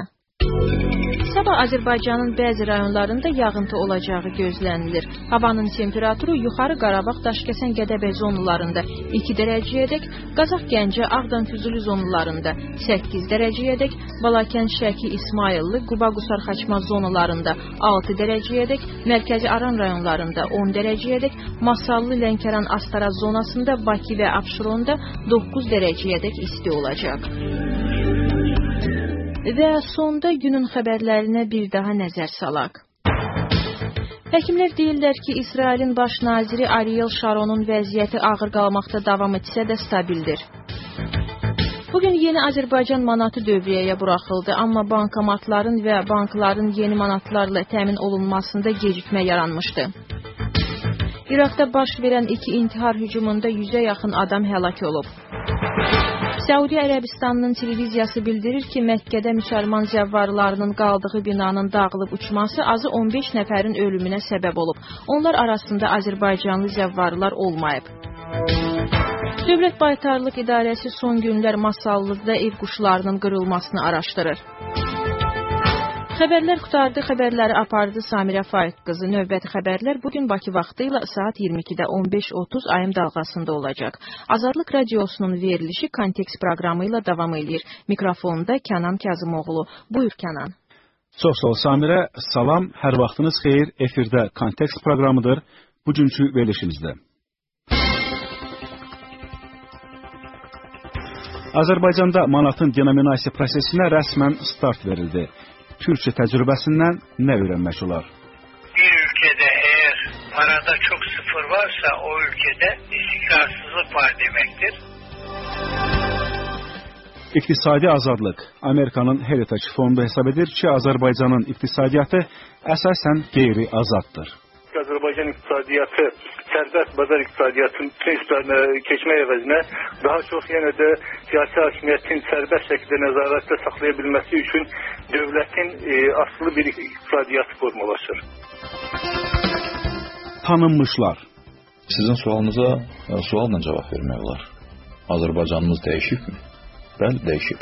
Sabah Azərbaycanın bəzi rayonlarında yağıntı olacağı gözlənilir. Havanın temperaturu yuxarı Qarabağ, Daşkəsən, Gədəbəy zonalarında iki dərəcəyədək, Qazax, Gəncə, Ağdam, Füzuli zonalarında səkkiz dərəcəyədək, Balakənd, Şəki, İsmayıllı, Quba, Qusar, Xaçmaz zonalarında altı dərəcəyədək, Mərkəzi Aran rayonlarında on dərəcəyədək, Masallı, Lənkəran, Astara zonasında, Bakı və Abşeronda doqquz dərəcəyədək isti olacaq. Və sonda günün xəbərlərinə bir daha nəzər salaq. Həkimlər deyirlər ki, İsrailin baş naziri Ariel Sharonun vəziyyəti ağır qalmaqda davam etsə də stabildir. Bugün yeni Azərbaycan manatı dövriyyəyə buraxıldı, amma bankomatların və bankların yeni manatlarla təmin olunmasında gecikmə yaranmışdı. İraqda baş verən iki intihar hücumunda yüzə yaxın adam həlak olub. Səudi Ərəbistanının televiziyası bildirir ki, Məkkədə müsəlman zəvvarlarının qaldığı binanın dağılıb uçması azı on beş nəfərin ölümünə səbəb olub. Onlar arasında Azərbaycanlı zəvvarlar olmayıb. Dövlət Baytarlıq İdarəsi son günlər Masallıqda ev quşlarının qırılmasını araşdırır. Xəbərlər qutardı, xəbərləri apardı Samirə Faiq qızı. Növbəti xəbərlər bugün Bakı vaxtı ilə saat iyirmi ikidə on beş otuz A M dalğasında olacaq. Azadlıq radiosunun verilişi Kontekst proqramı ilə davam edir. Mikrofonda Kənan Kazımoğlu. Buyur Kənan. Çox sağ ol Samirə. Salam, hər vaxtınız xeyir. Efirdə Kontekst proqramıdır. Bugünkü verilişimizdə. Azərbaycanda manatın denominasiya prosesinə rəsmən start verildi. Türkçe tecrübesinden ne öğrenmek olar? Bir ülkede eğer parada çok sıfır varsa o ülkede istikrarsızlık var demektir. İqtisadi azadlıq. Amerikanın Heritage Fondu hesab edir ki, Azərbaycanın iqtisadiyyatı əsasən qeyri-azaddır. Azərbaycan iqtisadiyyatı serbest bazar iqtisadiyyatının üstlerine geçme evezine daha çok yine de siyasi hakimiyetin serbest şekilde nezarette saklayabilmesi için devletin e, aslı bir iqtisadiyyatı formalaşır. Tanınmışlar. Sizin sualınıza sualla cevap vermək olar. Azərbaycanımız dəyişib mi? Bəli, dəyişib.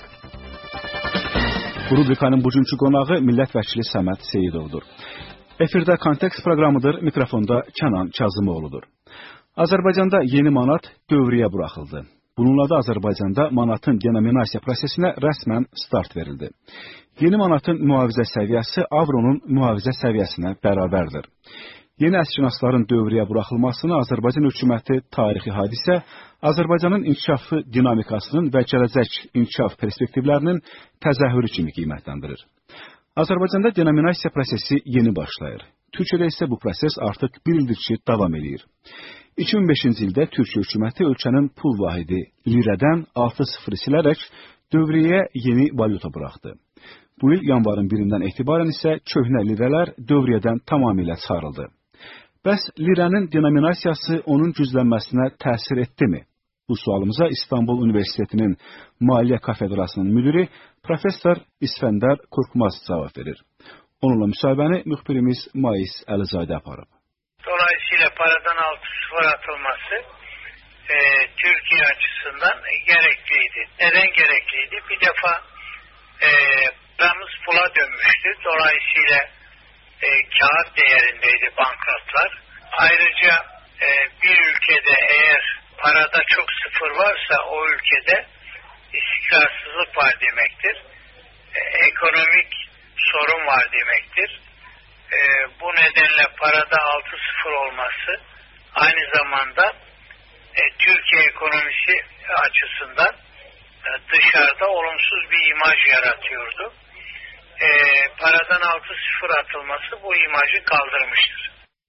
Bu rubrikanın bugünkü qonağı millət vəkili Səməd Seyidovdur. Efirdə Kontekst proqramıdır, mikrofonda Kənan Kazımoğludur. Azərbaycanda yeni manat dövriyə buraxıldı. Bununla da Azərbaycanda manatın denominasiya prosesinə rəsmən start verildi. Yeni manatın mühafizə səviyyəsi avronun mühafizə səviyyəsinə bərabərdir. Yeni əskinasların dövriyə buraxılmasını Azərbaycan hökuməti tarixi hadisə, Azərbaycanın inkişafı dinamikasının və gələcək inkişaf perspektivlərinin təzəhürü kimi qiymətləndirir. Azərbaycanda denominasiya prosesi yeni başlayır. Türkiyədə isə bu proses artıq bir ildir ki, davam edir. iki min beşinci ildə Türkiyə hökuməti ölkənin pul vahidi lirədən altı sıfır silərək dövriyə yeni valyuta buraxdı. Bu il yanvarın birindən etibarən isə köhnə lirələr dövriyədən tamamilə çıxarıldı. Bəs lirənin denominasiyası onun güclənməsinə təsir etdimi? Bu sualımıza İstanbul Üniversitetinin Maliyyə Kafedrasının müdiri Professor İsfəndər Korkmaz cavab verir. Onunla müsahibəni müxbirimiz Mais Əlizadə aparıb. Dolayısıyla paradan altı sıfır atılması e, Türkiye açısından gerekliydi. Neden gerekliydi? Bir defa e, paramız pula dönmüştü. Dolayısıyla e, kağıt değerindeydi banknotlar. Ayrıca e, bir ülkede eğer parada çok sıfır varsa o ülkede istikrarsızlık var demektir. E, ekonomik sorun var demektir. E, bu nedenle parada altı sıfır olması aynı zamanda e, Türkiye ekonomisi açısından e, dışarıda olumsuz bir imaj yaratıyordu. E, paradan altı sıfır atılması bu imajı kaldırmıştır.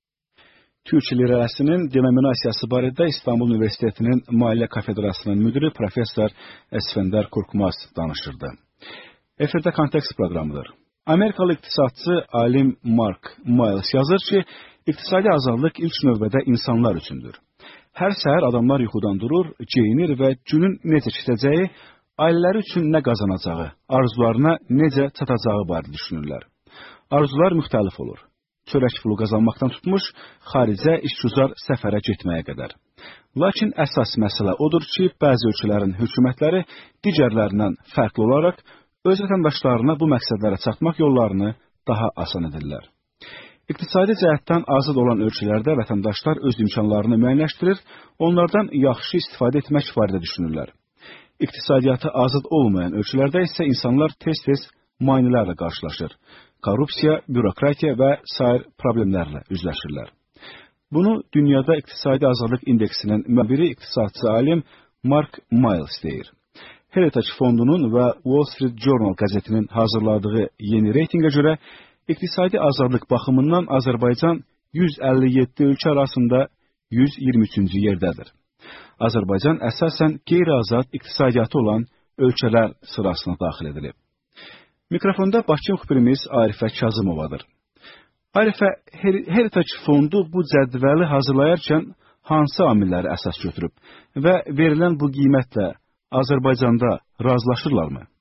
Türk lirəsinin denominasiyası barədə İstanbul Üniversitetinin Maliyyə Kafedrasının müdiri Professor İsfəndər Korkmaz danışırdı. Efirdə Kontekst proqramıdır. Amerikalı iqtisadçı alim Mark Miles yazır ki, iqtisadi azadlıq ilk növbədə insanlar üçündür. Hər səhər adamlar yuxudan durur, geyinir və günün necə keçəcəyi, ailələri üçün nə qazanacağı, arzularına necə çatacağı barədə düşünürlər. Arzular müxtəlif olur. Çörək pulu qazanmaqdan tutmuş, xaricə işgüzar səfərə getməyə qədər. Lakin əsas məsələ odur ki, bəzi ölkələrin hökumətləri digərlərindən fərqli olaraq öz vətəndaşlarına bu məqsədlərə çatmaq yollarını daha asan edirlər. İqtisadi cəhətdən azad olan ölkələrdə vətəndaşlar öz imkanlarını müəyyənləşdirir, onlardan yaxşı istifadə etmək barədə düşünürlər. İqtisadiyyatı azad olmayan ölkələrdə isə insanlar tez-tez maneələrlə qarşılaşır. Korrupsiya, bürokratiya və sair problemlərlə üzləşirlər. Bunu dünyada iqtisadi azadlıq indeksinin müdiri iqtisadçı alim Mark Miles deyir. Heritage Fondunun və Wall Street Journal qəzetinin hazırladığı yeni reytinqə görə iqtisadi azadlıq baxımından Azərbaycan yüz əlli yeddi ölkə arasında yüz iyirmi üçüncü yerdədir. Azərbaycan əsasən qeyri-azad iqtisadiyyatı olan ölkələr sırasına daxil edilib. Mikrofonda Bakı müxbirimiz Arifə Kazımovadır. Arifə, Heritage Fondu bu cədvəli hazırlayarkən hansı amilləri əsas götürüb və verilən bu qiymətlə Azərbaycanda razılaşırlarmı?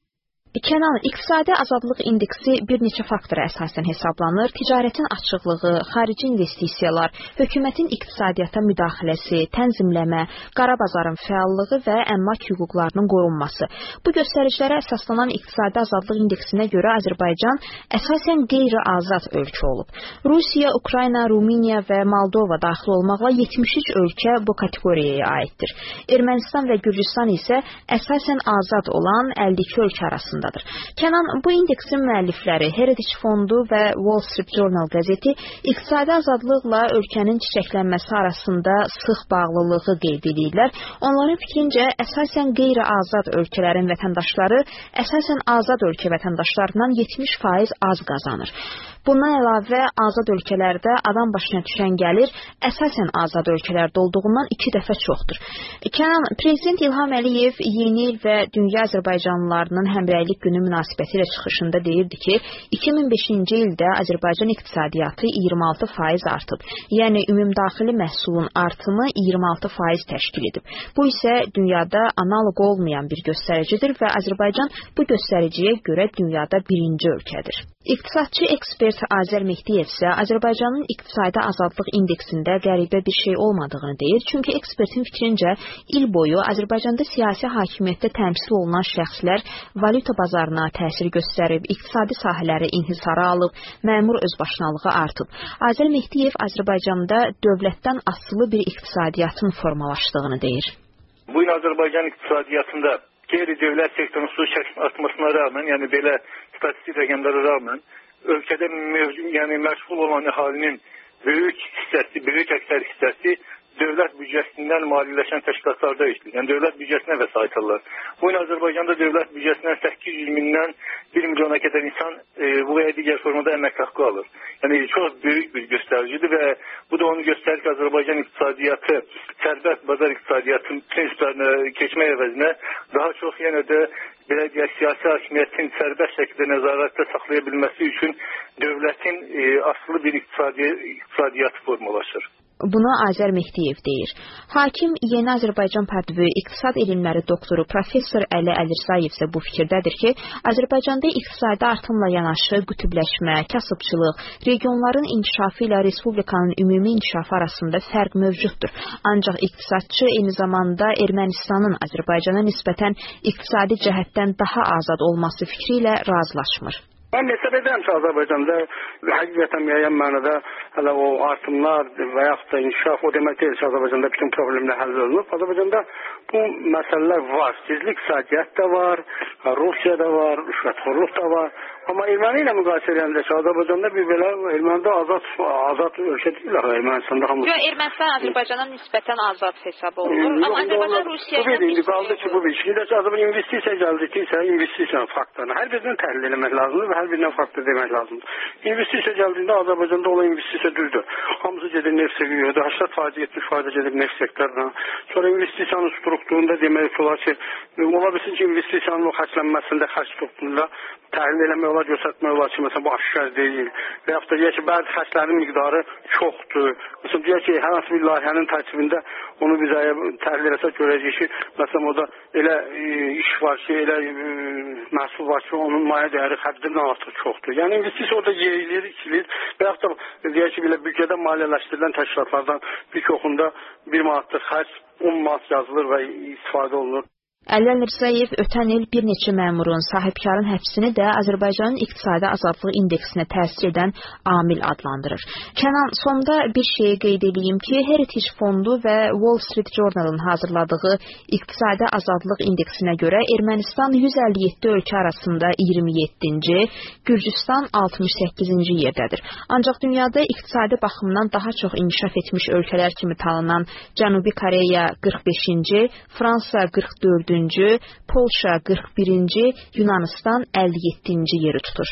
Kənan, iqtisadi azadlıq indeksi bir neçə faktora əsasən hesablanır. Ticarətin açıqlığı, xarici investisiyalar, hökumətin iqtisadiyyata müdaxiləsi, tənzimləmə, qara bazarın fəallığı və əmlak hüquqlarının qorunması. Bu göstəricilərə əsaslanan iqtisadi azadlıq indeksinə görə Azərbaycan əsasən qeyri-azad ölkə olub. Rusiya, Ukrayna, Rumıniya və Moldova daxil olmaqla yetmiş üç ölkə bu kateqoriyaya aiddir. Ermənistan və Gürcüstan isə əsasən azad olan əlli iki ölkə arasında. Kənan, bu indeksin müəllifləri Heritage Fondu və Wall Street Journal qəzeti iqtisadi azadlıqla ölkənin çiçəklənməsi arasında sıx bağlılığı qeyd edirlər. Onların fikrincə, əsasən qeyri-azad ölkələrin vətəndaşları əsasən azad ölkə vətəndaşlarından yetmiş faiz az qazanır. Bundan əlavə, azad ölkələrdə adam başına düşən gəlir əsasən azad ölkələrdə olduğundan iki dəfə çoxdur. Kənan, Prezident İlham Əliyev yeni il və dünya Azərbaycanlılarının həmrəylik günü münasibəti ilə çıxışında deyirdi ki, iki min beşinci ildə Azərbaycan iqtisadiyyatı iyirmi altı faiz artıb. Yəni, ümumdaxili məhsulun artımı iyirmi altı faiz təşkil edib. Bu isə dünyada analoq olmayan bir göstəricidir və Azərbaycan bu göstəriciyə görə dünyada birinci ölkədir. İqtisadçı ekspert Azər Mehdiyev isə Azərbaycanın iqtisadi azadlıq indeksində qəribə bir şey olmadığını deyir. Çünki ekspertin fikrincə il boyu Azərbaycanda siyasi hakimiyyətdə təmsil olunan şəxslər valyuta bazarına təsir göstərib, iqtisadi sahələri inhisara alıb, məmur özbaşınalığı artıb. Azər Mehdiyev Azərbaycanda dövlətdən asılı bir iqtisadiyyatın formalaşdığını deyir. Bu il Azərbaycan iqtisadiyyatında qeyri-dövlət sektorunun xüsusi artmasına rağmen, yəni belə statistik rəqəmlərə rağmen ölkədə mövcud, yəni məşğul olan əhalinin böyük hissəsi, böyük əksər hissəsi dövlət büdcəsindən maliyyələşən təşkilatlarda işləyir. Yəni dövlət büdcəsinə vəsait alırlar. Bu gün Azərbaycanda dövlət büdcəsindən səkkiz yüz mindən bir milyona qədər insan e, bu və digər formada əmək haqqı alır. Yəni çox böyük bir göstəricidir və bu da onu göstərir ki, Azərbaycan iqtisadiyyatı sərbəst bazar iqtisadiyyatının prinsiplərinə keçmək əvəzinə daha çox yenə də belə deyək, siyasi hakimiyyətin sərbəst şəkildə nəzarətdə saxlaya bilməsi üçün dövlətin e, asılı bir iqtisadi, iqtisadiyyatı formalaşır. Buna Azər Mehdiyev deyir. Hakim Yeni Azərbaycan Partisi İqtisad Elmləri doktoru professor Əli Əlirzayev isə bu fikirdədir ki, Azərbaycanda iqtisadi artımla yanaşı qütübləşmə, kasıbçılıq, regionların inkişafı ilə respublikanın ümumi inkişafı arasında fərq mövcuddur. Ancaq iqtisadçı eyni zamanda Ermənistanın Azərbaycana nisbətən iqtisadi cəhətdən daha azad olması fikri ilə razılaşmır. Mən hesab edirəm ki, Azərbaycanda həqiqətən müəyyən mənada hələ o artımlar və yaxud da inkişaf o demək deyil ki, Azərbaycanda bütün problemlər həll olunub. Azərbaycanda bu məsələlər var. Gizli iqtisadiyyat da var, Rusiyada var, rüşvətxorluq da var. Amma Erməni ilə müqayisə edəndə ki, Azərbaycanda bir belə Ermənidə azad azad ölkə deyil axı, Ermənistanda hamı. Yox, Ermənistan Azərbaycana nisbətən azad hesab olunur. Amma Azərbaycan Rusiya ilə indi qaldı ki, bu bir şey də Azərbaycan investisiya gəldi ki, sən investisiya faktorunu hər birindən təhlil etmək lazımdır və hər birindən faktor demək lazımdır. İnvestisiya gəldiyində Azərbaycanda olan investisiya düzdür. Hamısı gedir neft sektöründə, səksən faiz, yetmiş faiz gedir neft sektörünə. Sonra investisiyanın strukturunda demək olar ki, ola bilsin ki, investisiyanın o xərclənməsində, xərc strukturunda təhlil eləmək olar, göstərmək olar ki, məsələn, bu aşkar deyil. Və yaxud da deyək ki, bəzi xərclərin miqdarı çoxdur. Məsələn, deyək ki, hər hansı bir layihənin tərkibində onu bizə təhlil eləsək görəcək ki, məsələn, o da elə e, iş var ki, elə e, məhsul var ki, onun maya dəyəri xərcdən artıq çoxdur. Yəni, investisiya orada yeyilir, ikilir və yaxud da deyək ki, belə büdcədə maliyyələşdirilən təşkilatlardan bir çoxunda bir manatlıq xərc on manat yazılır və istifadə olunur. Əli Əlirzayev ötən il bir neçə məmurun, sahibkarın həbsini də Azərbaycanın iqtisadi azadlıq indeksinə təsir edən amil adlandırır. Kənan, sonda bir şeyi qeyd edeyim ki, Heritage Fondu və Wall Street Journal'ın hazırladığı iqtisadi azadlıq indeksinə görə Ermənistan yüz əlli yeddi ölkə arasında iyirmi yeddinci, Gürcüstan altmış səkkizinci yerdədir. Ancaq dünyada iqtisadi baxımdan daha çox inkişaf etmiş ölkələr kimi tanınan Cənubi Koreya qırx beşinci, Fransa qırx dördüncü, Polşa qırx birinci, Yunanistan əlli yeddinci yeri tutur.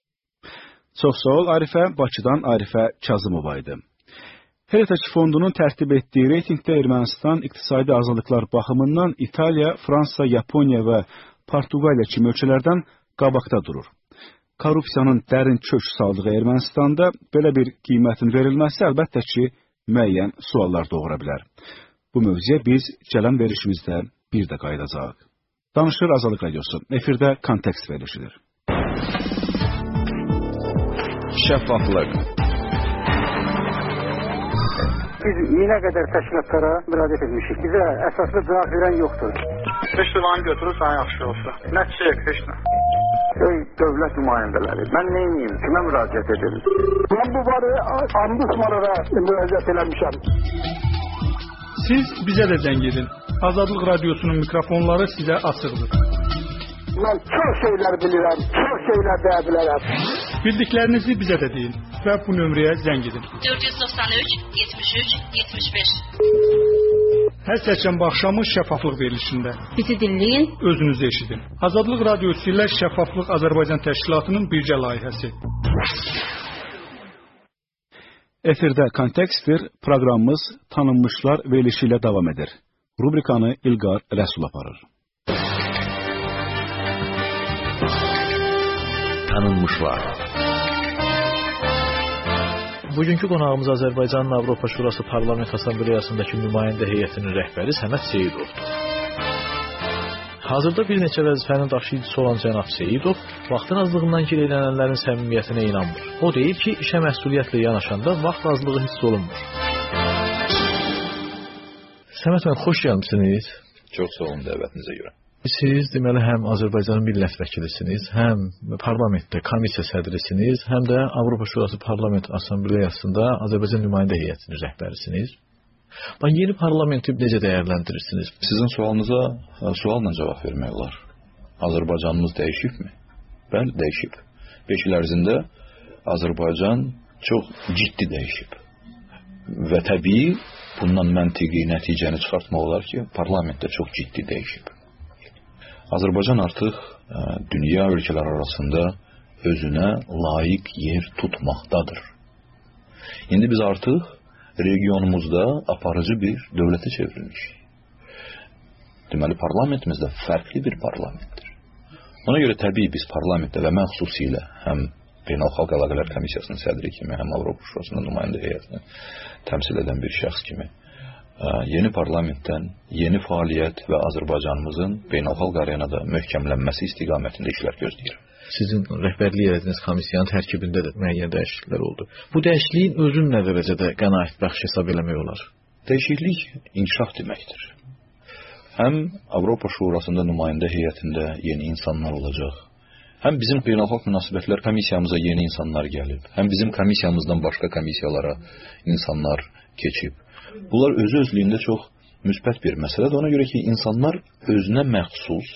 Çox sağ ol Arifə, Bakıdan Arifə Kazımova idi. Heritage Fondunun tərtib etdiyi reytingdə Ermənistan iqtisadi azadlıqlar baxımından İtaliya, Fransa, Yaponiya və Portuqaliya kimi ölkələrdən qabaqda durur. Korrupsiyanın dərin kök saldığı Ermənistanda belə bir qiymətin verilməsi əlbəttə ki, müəyyən suallar doğura bilər. Bu mövzuya biz gələn verişimizdə bir də qayıdacağıq. Danışır Azadlıq Radiosu. Efirdə kontekst verilişidir. Şəffaflıq. Biz minə qədər təşkilatlara müraciət etmişik. Bizə əsaslı cavab verən yoxdur. Heç bir lan götürür, sana yaxşı olsa. Nəticə yox, heç nə. Ey dövlət nümayəndələri, mən neyim, kimə müraciət edelim? Mən bu barı ombudsmanlara müraciət eləmişəm. Siz bizə də zəng edin. Azadlıq Radiosunun mikrofonları sizə açıqdır. Mən çox şeylər bilirəm, çox şeylər deyə bilərəm. Bildiklərinizi bizə də deyin və bu nömrəyə zəng edin. dörd yüz doxsan üç, yetmiş üç, yetmiş beş. Hər səhər axşamı şəffaflıq verilişində. Bizi dinləyin. Özünüzü eşidin. Azadlıq Radiosu ilə Şəffaflıq Azərbaycan Təşkilatının birgə layihəsi. Efirdə kontekstdir. Proqramımız tanınmışlar verilişi ilə davam edir. Rubrikanı İlqar Rəsul aparır. Tanınmışlar. Bugünkü qonağımız Azərbaycanın Avropa Şurası Parlament Assambleyasındakı nümayəndə heyətinin rəhbəri Səməd Seyidovdur. Hazırda bir neçə vəzifənin daşıyıcısı olan cənab Seyidov vaxtın azlığından gileylənənlərin səmimiyyətinə inanmır. O deyir ki, işə məsuliyyətlə yanaşanda vaxt azlığı hiss olunmur. Səməd bəy, xoş gəlmisiniz. Çox sağ olun dəvətinizə görə. Siz deməli həm Azərbaycanın millət vəkilisiniz, həm parlamentdə komissiya sədrisiniz, həm də Avropa Şurası Parlament Assambleyasında Azərbaycan nümayəndə heyətinin rəhbərisiniz. Bax, yeni parlamenti necə dəyərləndirirsiniz? Sizin sualınıza sualla cavab vermək olar. Azərbaycanımız dəyişibmi? Bəli, dəyişib. beş il ərzində Azərbaycan çox ciddi dəyişib. Və təbii bundan məntiqi nəticəni çıxartmaq olar ki, parlament də çox ciddi dəyişib. Azərbaycan artıq ə, dünya ölkələri arasında özünə layiq yer tutmaqdadır. İndi biz artıq regionumuzda aparıcı bir dövlətə çevrilmişik. Deməli, parlamentimiz də fərqli bir parlamentdir. Ona görə təbii biz parlamentdə və mən xüsusilə həm Beynəlxalq Əlaqələr Komissiyasının sədri kimi, həm Avropa Şurasının nümayəndə heyətini təmsil edən bir şəxs kimi yeni parlamentdən yeni fəaliyyət və Azərbaycanımızın beynəlxalq arenada möhkəmlənməsi istiqamətində işlər gözləyir. Sizin rəhbərlik etdiyiniz komissiyanın tərkibində də müəyyən dəyişikliklər oldu. Bu dəyişikliyin özünü nə dərəcədə qənaətbəxş hesab eləmək olar? Dəyişiklik inkişaf deməkdir. Həm Avropa Şurasında nümayəndə heyətində yeni insanlar olacaq. Həm bizim beynəlxalq münasibətlər komissiyamıza yeni insanlar gəlib. Həm bizim komissiyamızdan başqa komissiyalara insanlar keçib. Bunlar özü özlüyündə çox müsbət bir məsələdir. Ona görə ki, insanlar özünə məxsus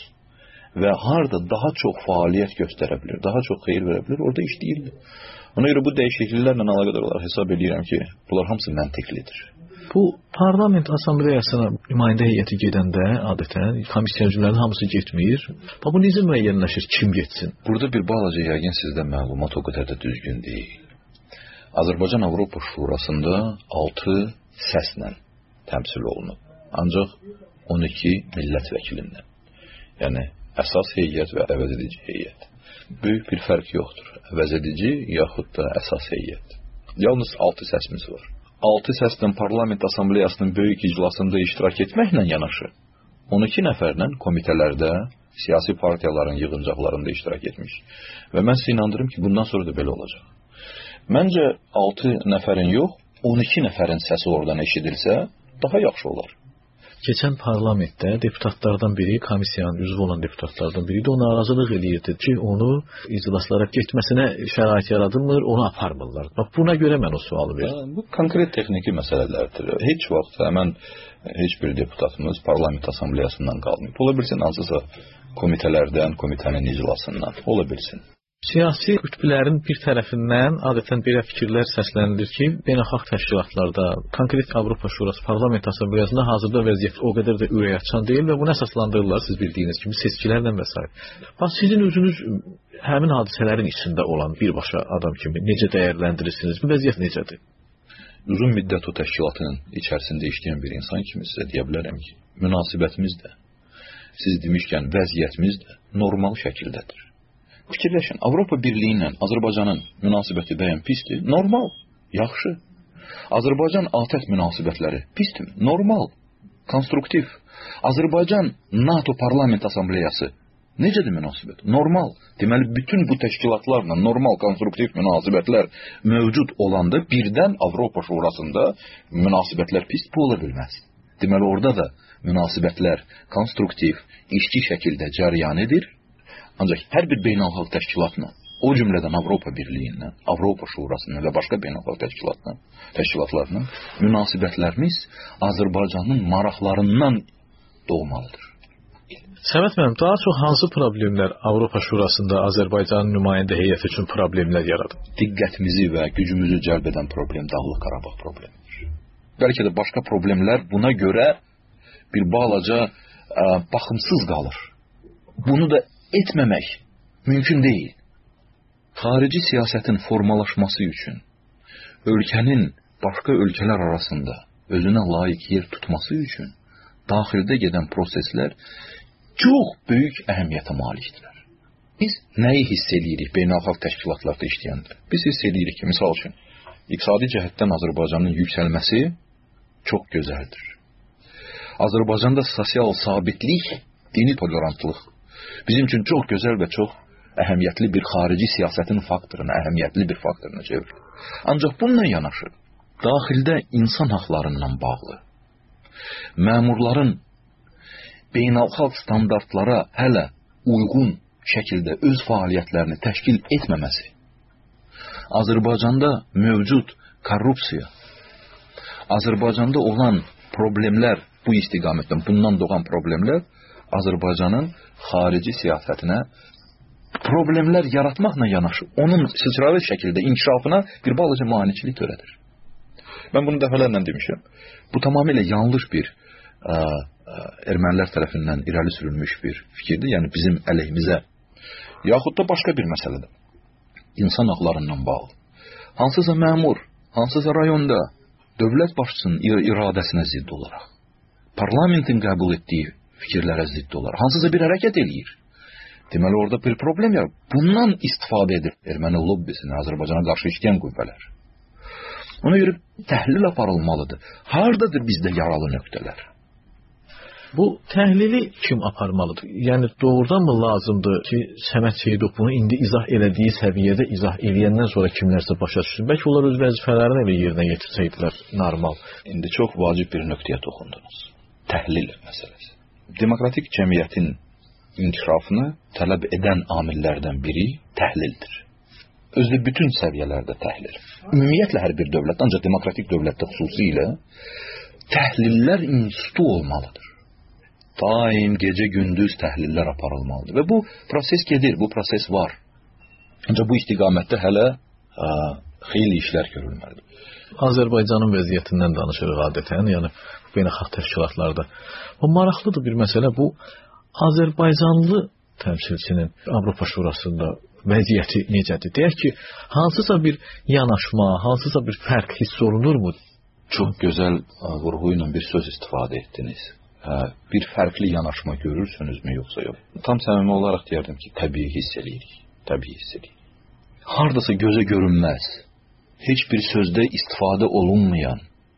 və harda daha çox fəaliyyət göstərə bilir, daha çox xeyir verə bilir, orada işləyirlər. Ona görə bu dəyişikliklərlə əlaqədar olaraq hesab edirəm ki, bunlar hamısı məntiqlidir. Bu parlament assambleyasına nümayəndə heyəti gedəndə adətən komissiya üzvlərinin hamısı getmir. Bu necə müəyyənləşir, kim getsin? Burada bir balaca yəqin sizdə məlumat o qədər də düzgün deyil. Azərbaycan Avropa Şurasında altı səslə təmsil olunub. Ancaq on iki millət vəkilindən. Yəni əsas heyət və əvəzedici heyət. Böyük bir fərq yoxdur. Əvəzedici yaxud da əsas heyət. Yalnız altı səsimiz var. altı səsdən parlament assambleyasının böyük iclasında iştirak etməklə yanaşı, on iki nəfərlə komitələrdə, siyasi partiyaların yığıncaqlarında iştirak etmiş. Və mən sizə inandırım ki, bundan sonra da belə olacaq. Məncə altı nəfərin yox, on iki nəfərin səsi oradan eşidilsə, daha yaxşı olar. Keçən parlamentdə deputatlardan biri, komissiyanın üzvü olan deputatlardan biri də ona narazılıq edirdi ki, onu iclaslara getməsinə şərait yaradılmır, onu aparmırlar. Bax, buna görə mən o sualı verdim. Bu konkret texniki məsələlərdir. Heç vaxt həmən heç bir deputatımız parlament assambleyasından qalmayıb. Ola bilsin, hansısa komitələrdən, komitənin iclasından. Ola bilsin. Siyasi qütblərin bir tərəfindən adətən belə fikirlər səslənilir ki, beynəlxalq təşkilatlarda, konkret Avropa Şurası Parlament Assambleyasında hazırda vəziyyət o qədər də ürək açan deyil və bunu əsaslandırırlar, siz bildiyiniz kimi, seçkilərlə və s. Bax, sizin özünüz həmin hadisələrin içində olan birbaşa adam kimi necə dəyərləndirirsiniz? Bu vəziyyət necədir? Uzun müddət o təşkilatın içərisində işləyən bir insan kimi sizə deyə bilərəm ki, münasibətimiz də, siz demişkən vəziyyətimiz də normal şəkildədir. Fikirləşin, Avropa Birliyi ilə Azərbaycanın münasibəti bəyən pisdir? Normal, yaxşı. Azərbaycan-ATƏT münasibətləri pisdir? Normal. konstruktiv. Azərbaycan NATO Parlament Assambleyası necədir münasibət? Normal. Deməli, bütün bu təşkilatlarla normal, konstruktiv münasibətlər mövcud olanda birdən Avropa Şurasında münasibətlər pis bu ola bilməz. Deməli, orada da münasibətlər konstruktiv, işçi şəkildə cəryan edir. Ancaq hər bir beynəlxalq təşkilatla, o cümlədən Avropa Birliyindən, Avropa Şurasından və başqa beynəlxalq təşkilatla, təşkilatlarla münasibətlərimiz Azərbaycanın maraqlarından doğmalıdır. Səməd müəllim, daha çox hansı problemlər Avropa Şurasında Azərbaycanın nümayəndə heyəti üçün problemlər yaradır? Diqqətimizi və gücümüzü cəlb edən problem Dağlıq Qarabağ problemidir. Bəlkə də başqa problemlər buna görə bir balaca ə, baxımsız qalır. Bunu da etməmək mümkün deyil. Xarici siyasətin formalaşması üçün ölkənin başqa ölkələr arasında özünə layiq yer tutması üçün daxildə gedən proseslər çox böyük əhəmiyyətə malikdirlər. Biz nəyi hiss edirik beynəlxalq təşkilatlarda işləyəndə? Biz hiss edirik ki, misal üçün, iqtisadi cəhətdən Azərbaycanın yüksəlməsi çox gözəldir. Azərbaycanda sosial sabitlik, dini tolerantlıq bizim üçün çox gözəl və çox əhəmiyyətli bir xarici siyasətin faktoruna, əhəmiyyətli bir faktoruna çevirir. Ancaq bununla yanaşı, daxildə insan haqlarından bağlı, məmurların beynəlxalq standartlara hələ uyğun şəkildə öz fəaliyyətlərini təşkil etməməsi, Azərbaycanda mövcud korrupsiya, Azərbaycanda olan problemlər bu istiqamətdən, bundan doğan problemlər Azərbaycanın xarici siyasətinə problemlər yaratmaqla yanaşı, onun sıçravi şəkildə inkişafına bir balaca maniçilik törədir. Mən bunu dəfələrlə demişəm. Bu tamamilə yanlış bir ə, ə, ermənilər tərəfindən irəli sürülmüş bir fikirdir. Yəni bizim əleyhimizə. Yaxud da başqa bir məsələdir. İnsan haqlarından bağlı. Hansısa məmur, hansısa rayonda dövlət başçısının iradəsinə zidd olaraq, parlamentin qəbul etdiyi fikirlərə zidd olaraq, hansısa bir hərəkət eləyir. Deməli, orada bir problem ya. Bundan istifadə edir erməni lobbisini, Azərbaycana qarşı işləyən qüvvələr. Ona görə təhlil aparılmalıdır. Haradadır bizdə yaralı nöqtələr? Bu təhlili kim aparmalıdır? Yəni doğrudan mı lazımdır ki, Səməd Seydov bunu indi izah elədiyi səviyyədə izah eləyəndən sonra kimlərsə başa düşsün? Bəlkə onlar öz vəzifələrini elə yerinə yetirsəydilər normal. İndi çox vacib bir nöqtəyə toxundunuz. Təhlil məsələsi. Demokratik cəmiyyətin inkişafını tələb edən amillərdən biri təhlildir. Özdə bütün səviyyələrdə təhlil. Ümumiyyətlə hər bir dövlət, ancaq demokratik dövlətdə xüsusilə təhlillər institutu olmalıdır. Daim gecə-gündüz təhlillər aparılmalıdır. Və bu proses gedir, bu proses var. Ancaq bu istiqamətdə hələ ə, xeyli işlər görülməlidir. Azərbaycanın vəziyyətindən danışırıq adətən, yəni beynəlxalq təşkilatlarda. Bu maraqlıdır bir məsələ, bu Azərbaycanlı təmsilçinin Avropa Şurasında vəziyyəti necədir? Deyək ki, hansısa bir yanaşma, hansısa bir fərq hiss olunurmu? Çox gözəl vurğu ilə bir söz istifadə etdiniz. Hə, bir fərqli yanaşma görürsünüzmü, yoxsa yox? Tam səmimi olaraq deyərdim ki, təbii hiss edirik. Təbii hiss edirik. Hardasa gözə görünməz, heç bir sözdə istifadə olunmayan,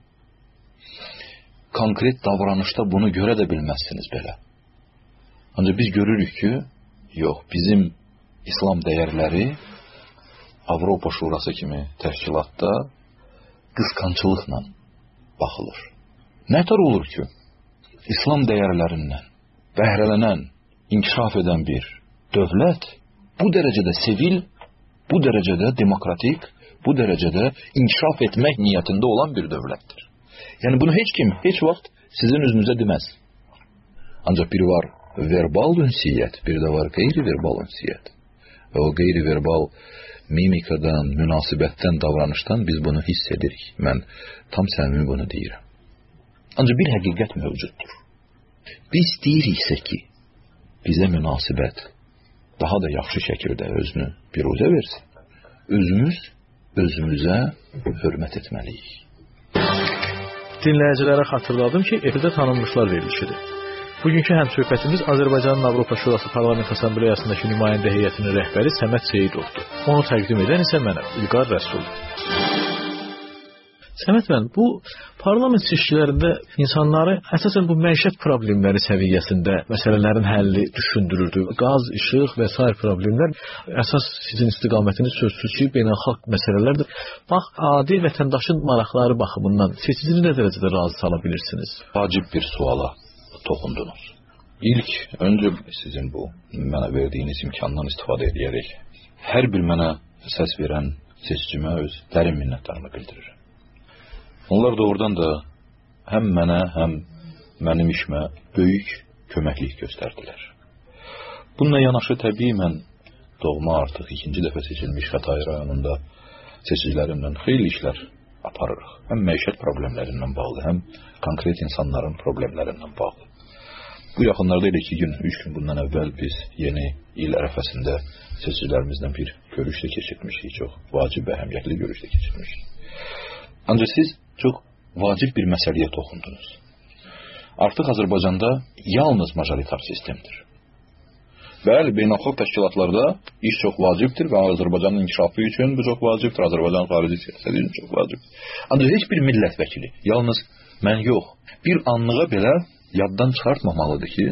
konkret davranışda bunu görə də bilməzsiniz belə. Ancaq biz görürük ki, yox, bizim İslam dəyərləri Avropa Şurası kimi təşkilatda qısqançılıqla baxılır. Nətər olur ki, İslam dəyərlərindən bəhrələnən, inkişaf edən bir dövlət bu dərəcədə sivil, bu dərəcədə demokratik, bu dərəcədə inkişaf etmək niyyətində olan bir dövlətdir. Yəni bunu heç kim, heç vaxt sizin üzünüzə deməz. Ancaq biri var verbal ünsiyyət, bir də var qeyri-verbal ünsiyyət. Və o qeyri-verbal mimikadan, münasibətdən, davranışdan biz bunu hiss edirik. Mən tam səmimi bunu deyirəm. Ancaq bir həqiqət mövcuddur. Biz deyiriksə ki, bizə münasibət daha da yaxşı şəkildə özünü biruzə versin. Özümüz özümüzə hörmət etməliyik. Dinləyicilərə xatırladım ki, efirdə tanınmışlar verilişidir. Bugünkü həmsöhbətimiz Azərbaycanın Avropa Şurası Parlament Assambleyasındakı nümayəndə heyətinin rəhbəri Səməd Seyidovdur. Onu təqdim edən isə mənəm, İlqar Rəsul. Səməd bəy, bu parlament seçkilərində insanları əsasən bu məişət problemləri səviyyəsində məsələlərin həlli düşündürürdü. Qaz, işıq və sair problemlər əsas sizin istiqamətiniz sözsüz ki, beynəlxalq məsələlərdir. Bax, adi vətəndaşın maraqları baxımından seçicini nə dərəcədə razı sala bilirsiniz? Vacib bir suala toxundunuz. İlk, öncə sizin bu mənə verdiyiniz imkandan istifadə edərək hər bir mənə səs verən seçicimə öz dərin minnətlərimi bildirirəm. Onlar doğrudan da həm mənə, həm mənim işimə böyük köməklik göstərdilər. Bununla yanaşı təbii mən doğma artıq ikinci dəfə seçilmiş Xətai rayonunda seçicilərimlə xeyli işlər aparırıq. Həm məişət problemlərindən bağlı, həm konkret insanların problemlərindən bağlı. Bu yaxınlarda elə iki gün, üç gün bundan əvvəl biz yeni il ərəfəsində seçicilərimizdən bir görüş də keçirmişik. Çox vacib və əhəmiyyətli görüş də keçirmişik. Ancaq siz çox vacib bir məsələyə toxundunuz. Artıq Azərbaycanda yalnız majoritar sistemdir. Bəli, beynəlxalq təşkilatlarda iş çox vacibdir və Azərbaycanın inkişafı üçün bu çox vacibdir. Azərbaycan xarici siyasəti üçün çox vacibdir. Ancaq heç bir millət vəkili, yalnız mən yox, bir anlığa belə yaddan çıxartmamalıdır ki,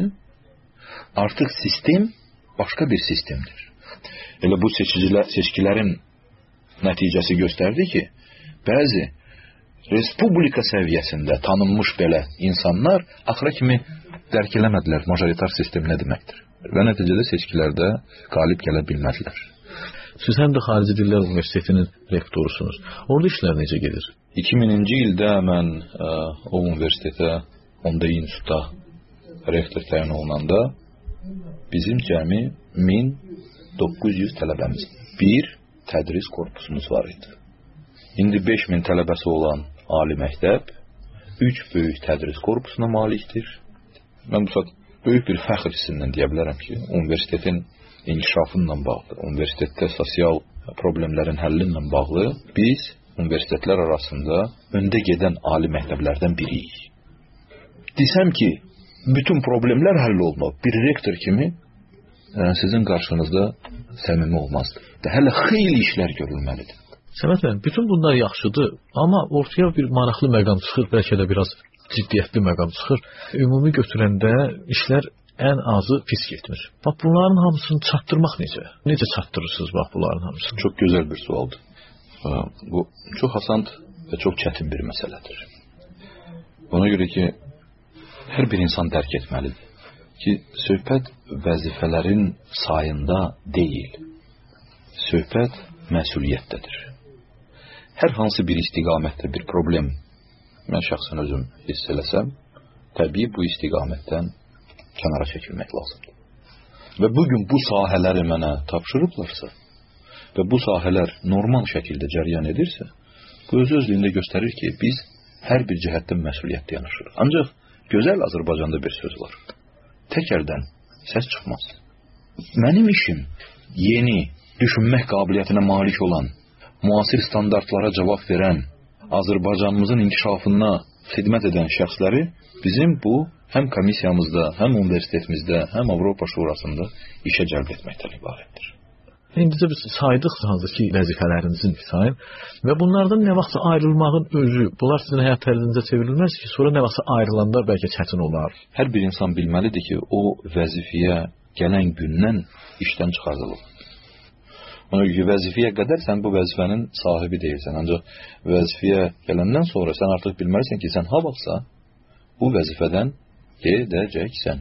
artıq sistem başqa bir sistemdir. Elə bu seçicilər, seçkilərin nəticəsi göstərdi ki, bəzi respublika səviyyəsində tanınmış belə insanlar axıra kimi dərk eləmədilər majoritar sistem nə deməkdir. Və nəticədə seçkilərdə qalib gələ bilmədilər. Siz həm də Xarici Dillər Universitetinin rektorusunuz. Orada işlər necə gedir? iki minci ildə mən ə, o universitetə, onda institutda rektor təyin olunanda bizim cəmi min doqquz yüz tələbəmiz, bir tədris korpusumuz var idi. İndi beş min tələbəsi olan ali məktəb üç böyük tədris korpusuna malikdir. Mən bu saat böyük bir fəxr hissindən deyə bilərəm ki, universitetin inkişafınla bağlı, universitetdə sosial problemlərin həlli ilə bağlı biz universitetlər arasında öndə gedən ali məktəblərdən biriyik. Desəm ki, bütün problemlər həll olunub, bir rektor kimi yəni sizin qarşınızda səmimi olmazdı. Hələ xeyli işlər görülməlidir. Səməd bəy, bütün bunlar yaxşıdır, amma ortaya bir maraqlı məqam çıxır, bəlkə də biraz ciddiyyətli məqam çıxır. Ümumi götürəndə işlər ən azı pis getmir. Bax, bunların hamısını çatdırmaq necə? Necə çatdırırsınız bax bunların hamısını? Çox gözəl bir sualdır. Bu çox asan və çox çətin bir məsələdir. Ona görə ki, hər bir insan dərk etməlidir ki, söhbət vəzifələrin sayında deyil, söhbət məsuliyyətdədir. Hər hansı bir istiqamətdə bir problem mən şəxsən özüm hiss eləsəm, təbii bu istiqamətdən kənara çəkilmək lazımdır. Və bugün bu sahələri mənə tapşırıblarsa və bu sahələr normal şəkildə cəryan edirsə, bu öz-özlüyündə göstərir ki, biz hər bir cəhətdən məsuliyyətli yanaşırıq. Ancaq gözəl Azərbaycanda bir söz var. Təkərdən səs çıxmaz. Mənim işim yeni, düşünmək qabiliyyətinə malik olan, müasir standartlara cavab verən, Azərbaycanımızın inkişafına xidmət edən şəxsləri bizim bu həm komissiyamızda, həm universitetimizdə, həm Avropa Şurasında işə cəlb etməkdən ibarətdir. İndicə biz saydıq hazır ki, vəzifələrinizin sayın və bunlardan nə vaxtsa ayrılmağın özü, bunlar sizin həyat tərzinizə çevrilməz ki, sonra nə vaxtsa ayrılanda bəlkə çətin olar. Hər bir insan bilməlidir ki, o vəzifəyə gələn gündən işdən çıxardılıb. Ona görə ki, vəzifəyə qədər sən bu vəzifənin sahibi deyilsən, ancaq vəzifəyə gələndən sonra sən artıq bilməlisən ki, sən ha vaxtsa bu vəzifədən gedəcəksən.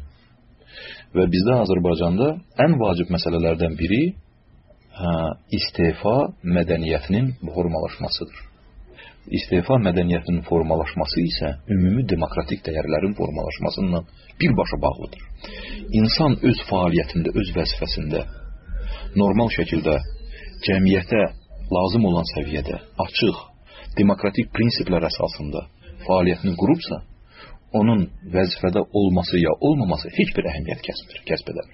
Və bizdə Azərbaycanda ən vacib məsələlərdən biri hə, istefa mədəniyyətinin formalaşmasıdır. İstefa mədəniyyətinin formalaşması isə ümumi demokratik dəyərlərin formalaşmasından birbaşa bağlıdır. İnsan öz fəaliyyətində, öz vəzifəsində normal şəkildə cəmiyyətə lazım olan səviyyədə, açıq, demokratik prinsiplər əsasında fəaliyyətini qurubsa, onun vəzifədə olması ya olmaması heç bir əhəmiyyət kəsmir, kəsb edəmir.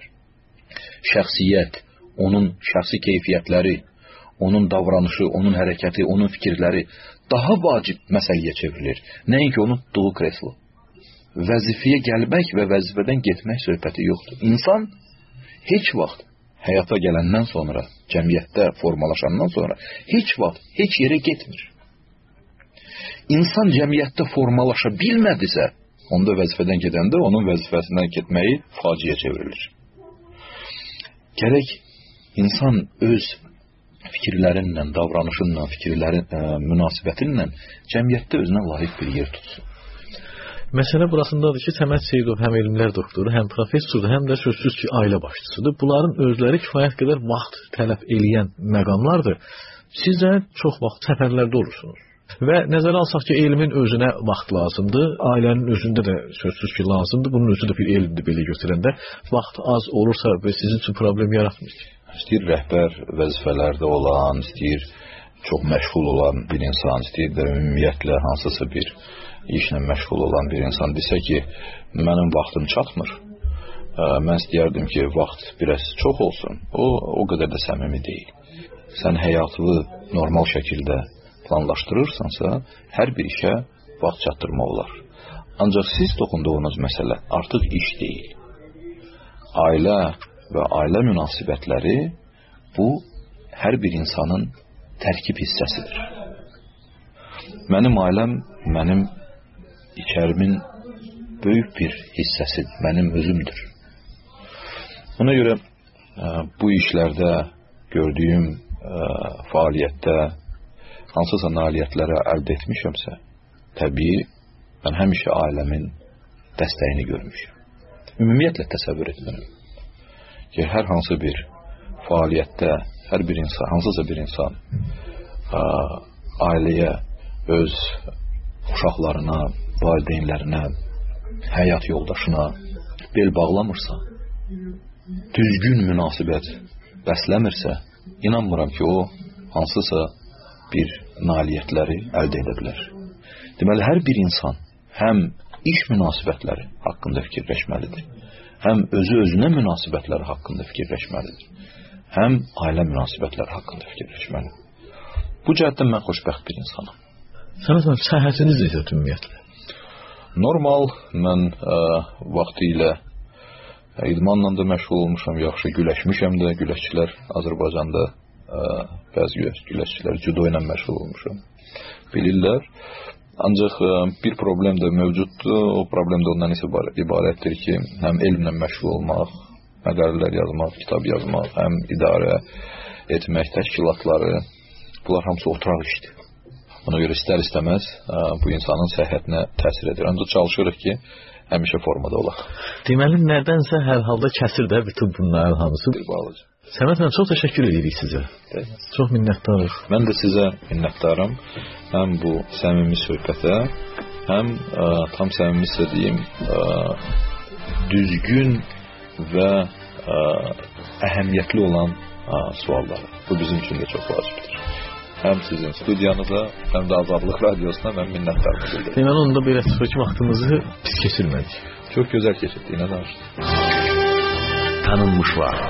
Şəxsiyyət, onun şəxsi keyfiyyətləri, onun davranışı, onun hərəkəti, onun fikirləri daha vacib məsələyə çevrilir. Nəinki onun tutduğu kreslo. Vəzifəyə gəlmək və vəzifədən getmək söhbəti yoxdur. İnsan heç vaxt həyata gələndən sonra, cəmiyyətdə formalaşandan sonra heç vaxt heç yerə getmir. insan cəmiyyətdə formalaşa bilmədisə, onda vəzifədən gedəndə onun vəzifəsindən getməyi faciəyə çevrilir. Gərək insan öz fikirlərinlə, davranışınla, fikirlərin ə, münasibətinlə cəmiyyətdə özünə layiq bir yer tutsun. Məsələ burasındadır ki, Səməd Seyidov həm elmlər doktoru, həm professordur, həm də sözsüz ki, ailə başçısıdır. Bunların özləri kifayət qədər vaxt tələb eləyən məqamlardır. Siz də çox vaxt səfərlərdə olursunuz. Və nəzərə alsaq ki, elmin özünə vaxt lazımdır, ailənin özündə də sözsüz ki, lazımdır. Bunun özü də bir elmdir belə götürəndə. Vaxt az olursa və sizin üçün problem yaratmır. İstəyir rəhbər vəzifələrdə olan, istəyir çox məşğul olan bir insan, istəyir də ümumiyyətlə hansısa bir işlə məşğul olan bir insan desə ki, mənim vaxtım çatmır, mən istəyərdim ki, vaxt biraz çox olsun, o, o qədər də səmimi deyil. Sən həyatını normal şəkildə planlaşdırırsansa, hər bir işə vaxt çatdırmaq olar. Ancaq siz toxunduğunuz məsələ artıq iş deyil. Ailə və ailə münasibətləri bu, hər bir insanın tərkib hissəsidir. Mənim ailəm, mənim içərimin böyük bir hissəsi mənim özümdür. Ona görə bu işlərdə gördüyüm fəaliyyətdə hansısa nailiyyətlərə əldə etmişəmsə, təbii mən həmişə ailəmin dəstəyini görmüşəm. Ümumiyyətlə təsəvvür etmirəm ki, hər hansı bir fəaliyyətdə hər bir insan, hansısa bir insan ailəyə, öz uşaqlarına, valideynlərinə, həyat yoldaşına bel bağlamırsa, düzgün münasibət bəsləmirsə, inanmıram ki, o hansısa bir nailiyyətləri əldə edə bilər. Deməli, hər bir insan həm iş münasibətləri haqqında fikirləşməlidir, həm özü-özünə münasibətləri haqqında fikirləşməlidir, həm ailə münasibətləri haqqında fikirləşməlidir. Bu cəhətdən mən xoşbəxt bir insanım. Sənət hanım, səhətiniz necə ümumiyyətlə? Normal, mən ə, vaxtı ilə idmanla da məşğul olmuşam, yaxşı güləşmişəm də, güləşçilər Azərbaycanda ə, bəzi güləşçilər judo ilə məşğul olmuşam, bilirlər. Ancaq ə, bir problem də mövcuddur, o problem də ondan ibarətdir ki, həm elmlə məşğul olmaq, məqalələr yazmaq, kitab yazmaq, həm idarə etmək, təşkilatları, bunlar hamısı oturaq işdir. Ona görə istər-istəməz bu insanın səhhətinə təsir edir. Ancaq çalışırıq ki, həmişə formada olaq. Deməli, nədənsə hər halda kəsir də bütün bunların hamısı. Səməd hanım, çox təşəkkür edirik sizə. Deyiniz. Çox minnətdarıq. Mən də sizə minnətdaram. Həm bu səmimi söhbətə, həm ə, tam səmimi sizə deyim, ə, düzgün və ə, əhəmiyyətli olan ə, sualları. Bu bizim üçün də çox vacibdir. Həm sizin studiyanıza, həm də Azadlıq Radiosuna mən minnətdarım bildirim. Deməli, onda belə sonraki vaxtımızı pis keçirmədik. Çox gözəl keçirdiyinə danışdım. Tanınmışlar.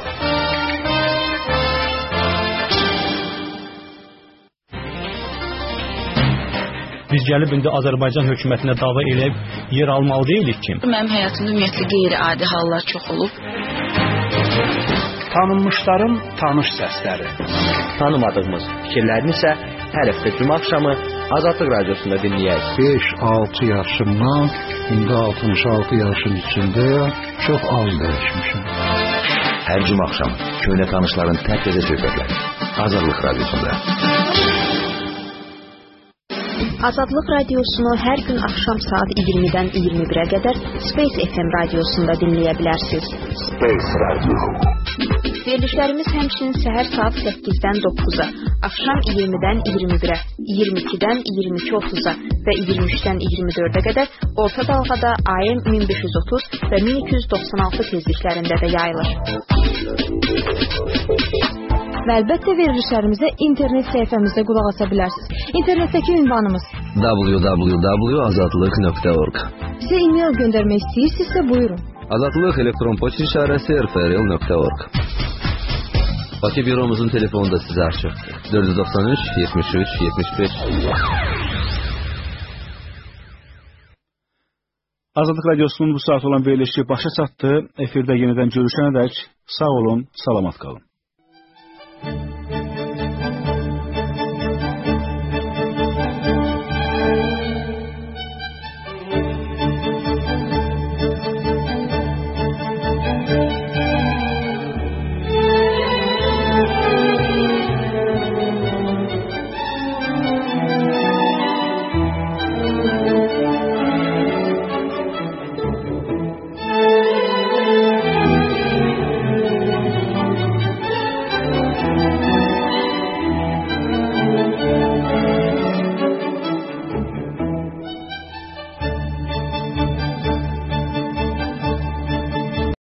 Biz gəlib indi Azərbaycan hökumətinə dava eləyib yer almalı deyilik ki. Mənim həyatımda ümumiyyətlə qeyri-adi hallar çox olub. Tanınmışların tanış səsləri. Tanımadığımız fikirlərini isə hər həftə cümə axşamı Azadlıq Radiosunda dinləyək. beş altı yaşımdan indi altmış altı yaşın içində çox az dəyişmişəm. Hər cümə axşam köhnə tanışların təpədə söhbətləri Azadlıq Radiosunda. Azadlıq Radiosunu hər gün axşam saat iyirmidən iyirmi birə qədər Space F M radiosunda dinləyə bilərsiniz. Space Radio. Verilişlərimiz həmçinin səhər saat səkkizdən doqquza, axşam iyirmidən iyirmi birə, iyirmi ikidən iyirmi iki otuz'a və iyirmi üçdən iyirmi dördə qədər orta dalğada A M min beş yüz otuz və min iki yüz doxsan altı tezliklərində də yayılır. Və əlbəttə verilişlərimizə internet səhifəmizdə qulaq asa bilərsiniz. İnternetdəki ünvanımız w w w nöqtə azadlıq nöqtə org. Sizə e-mail göndərmək istəyirsinizsə buyurun. Azadlıq elektron poçt işarəsi r f r l nöqtə org. Bakı büromuzun telefonu da sizə açıqdır. dörd yüz doxsan üç yetmiş üç yetmiş beş. Azadlıq Radiosunun bu saat olan verilişi başa çatdı. Efirdə yenidən görüşənədək sağ olun, salamat qalın.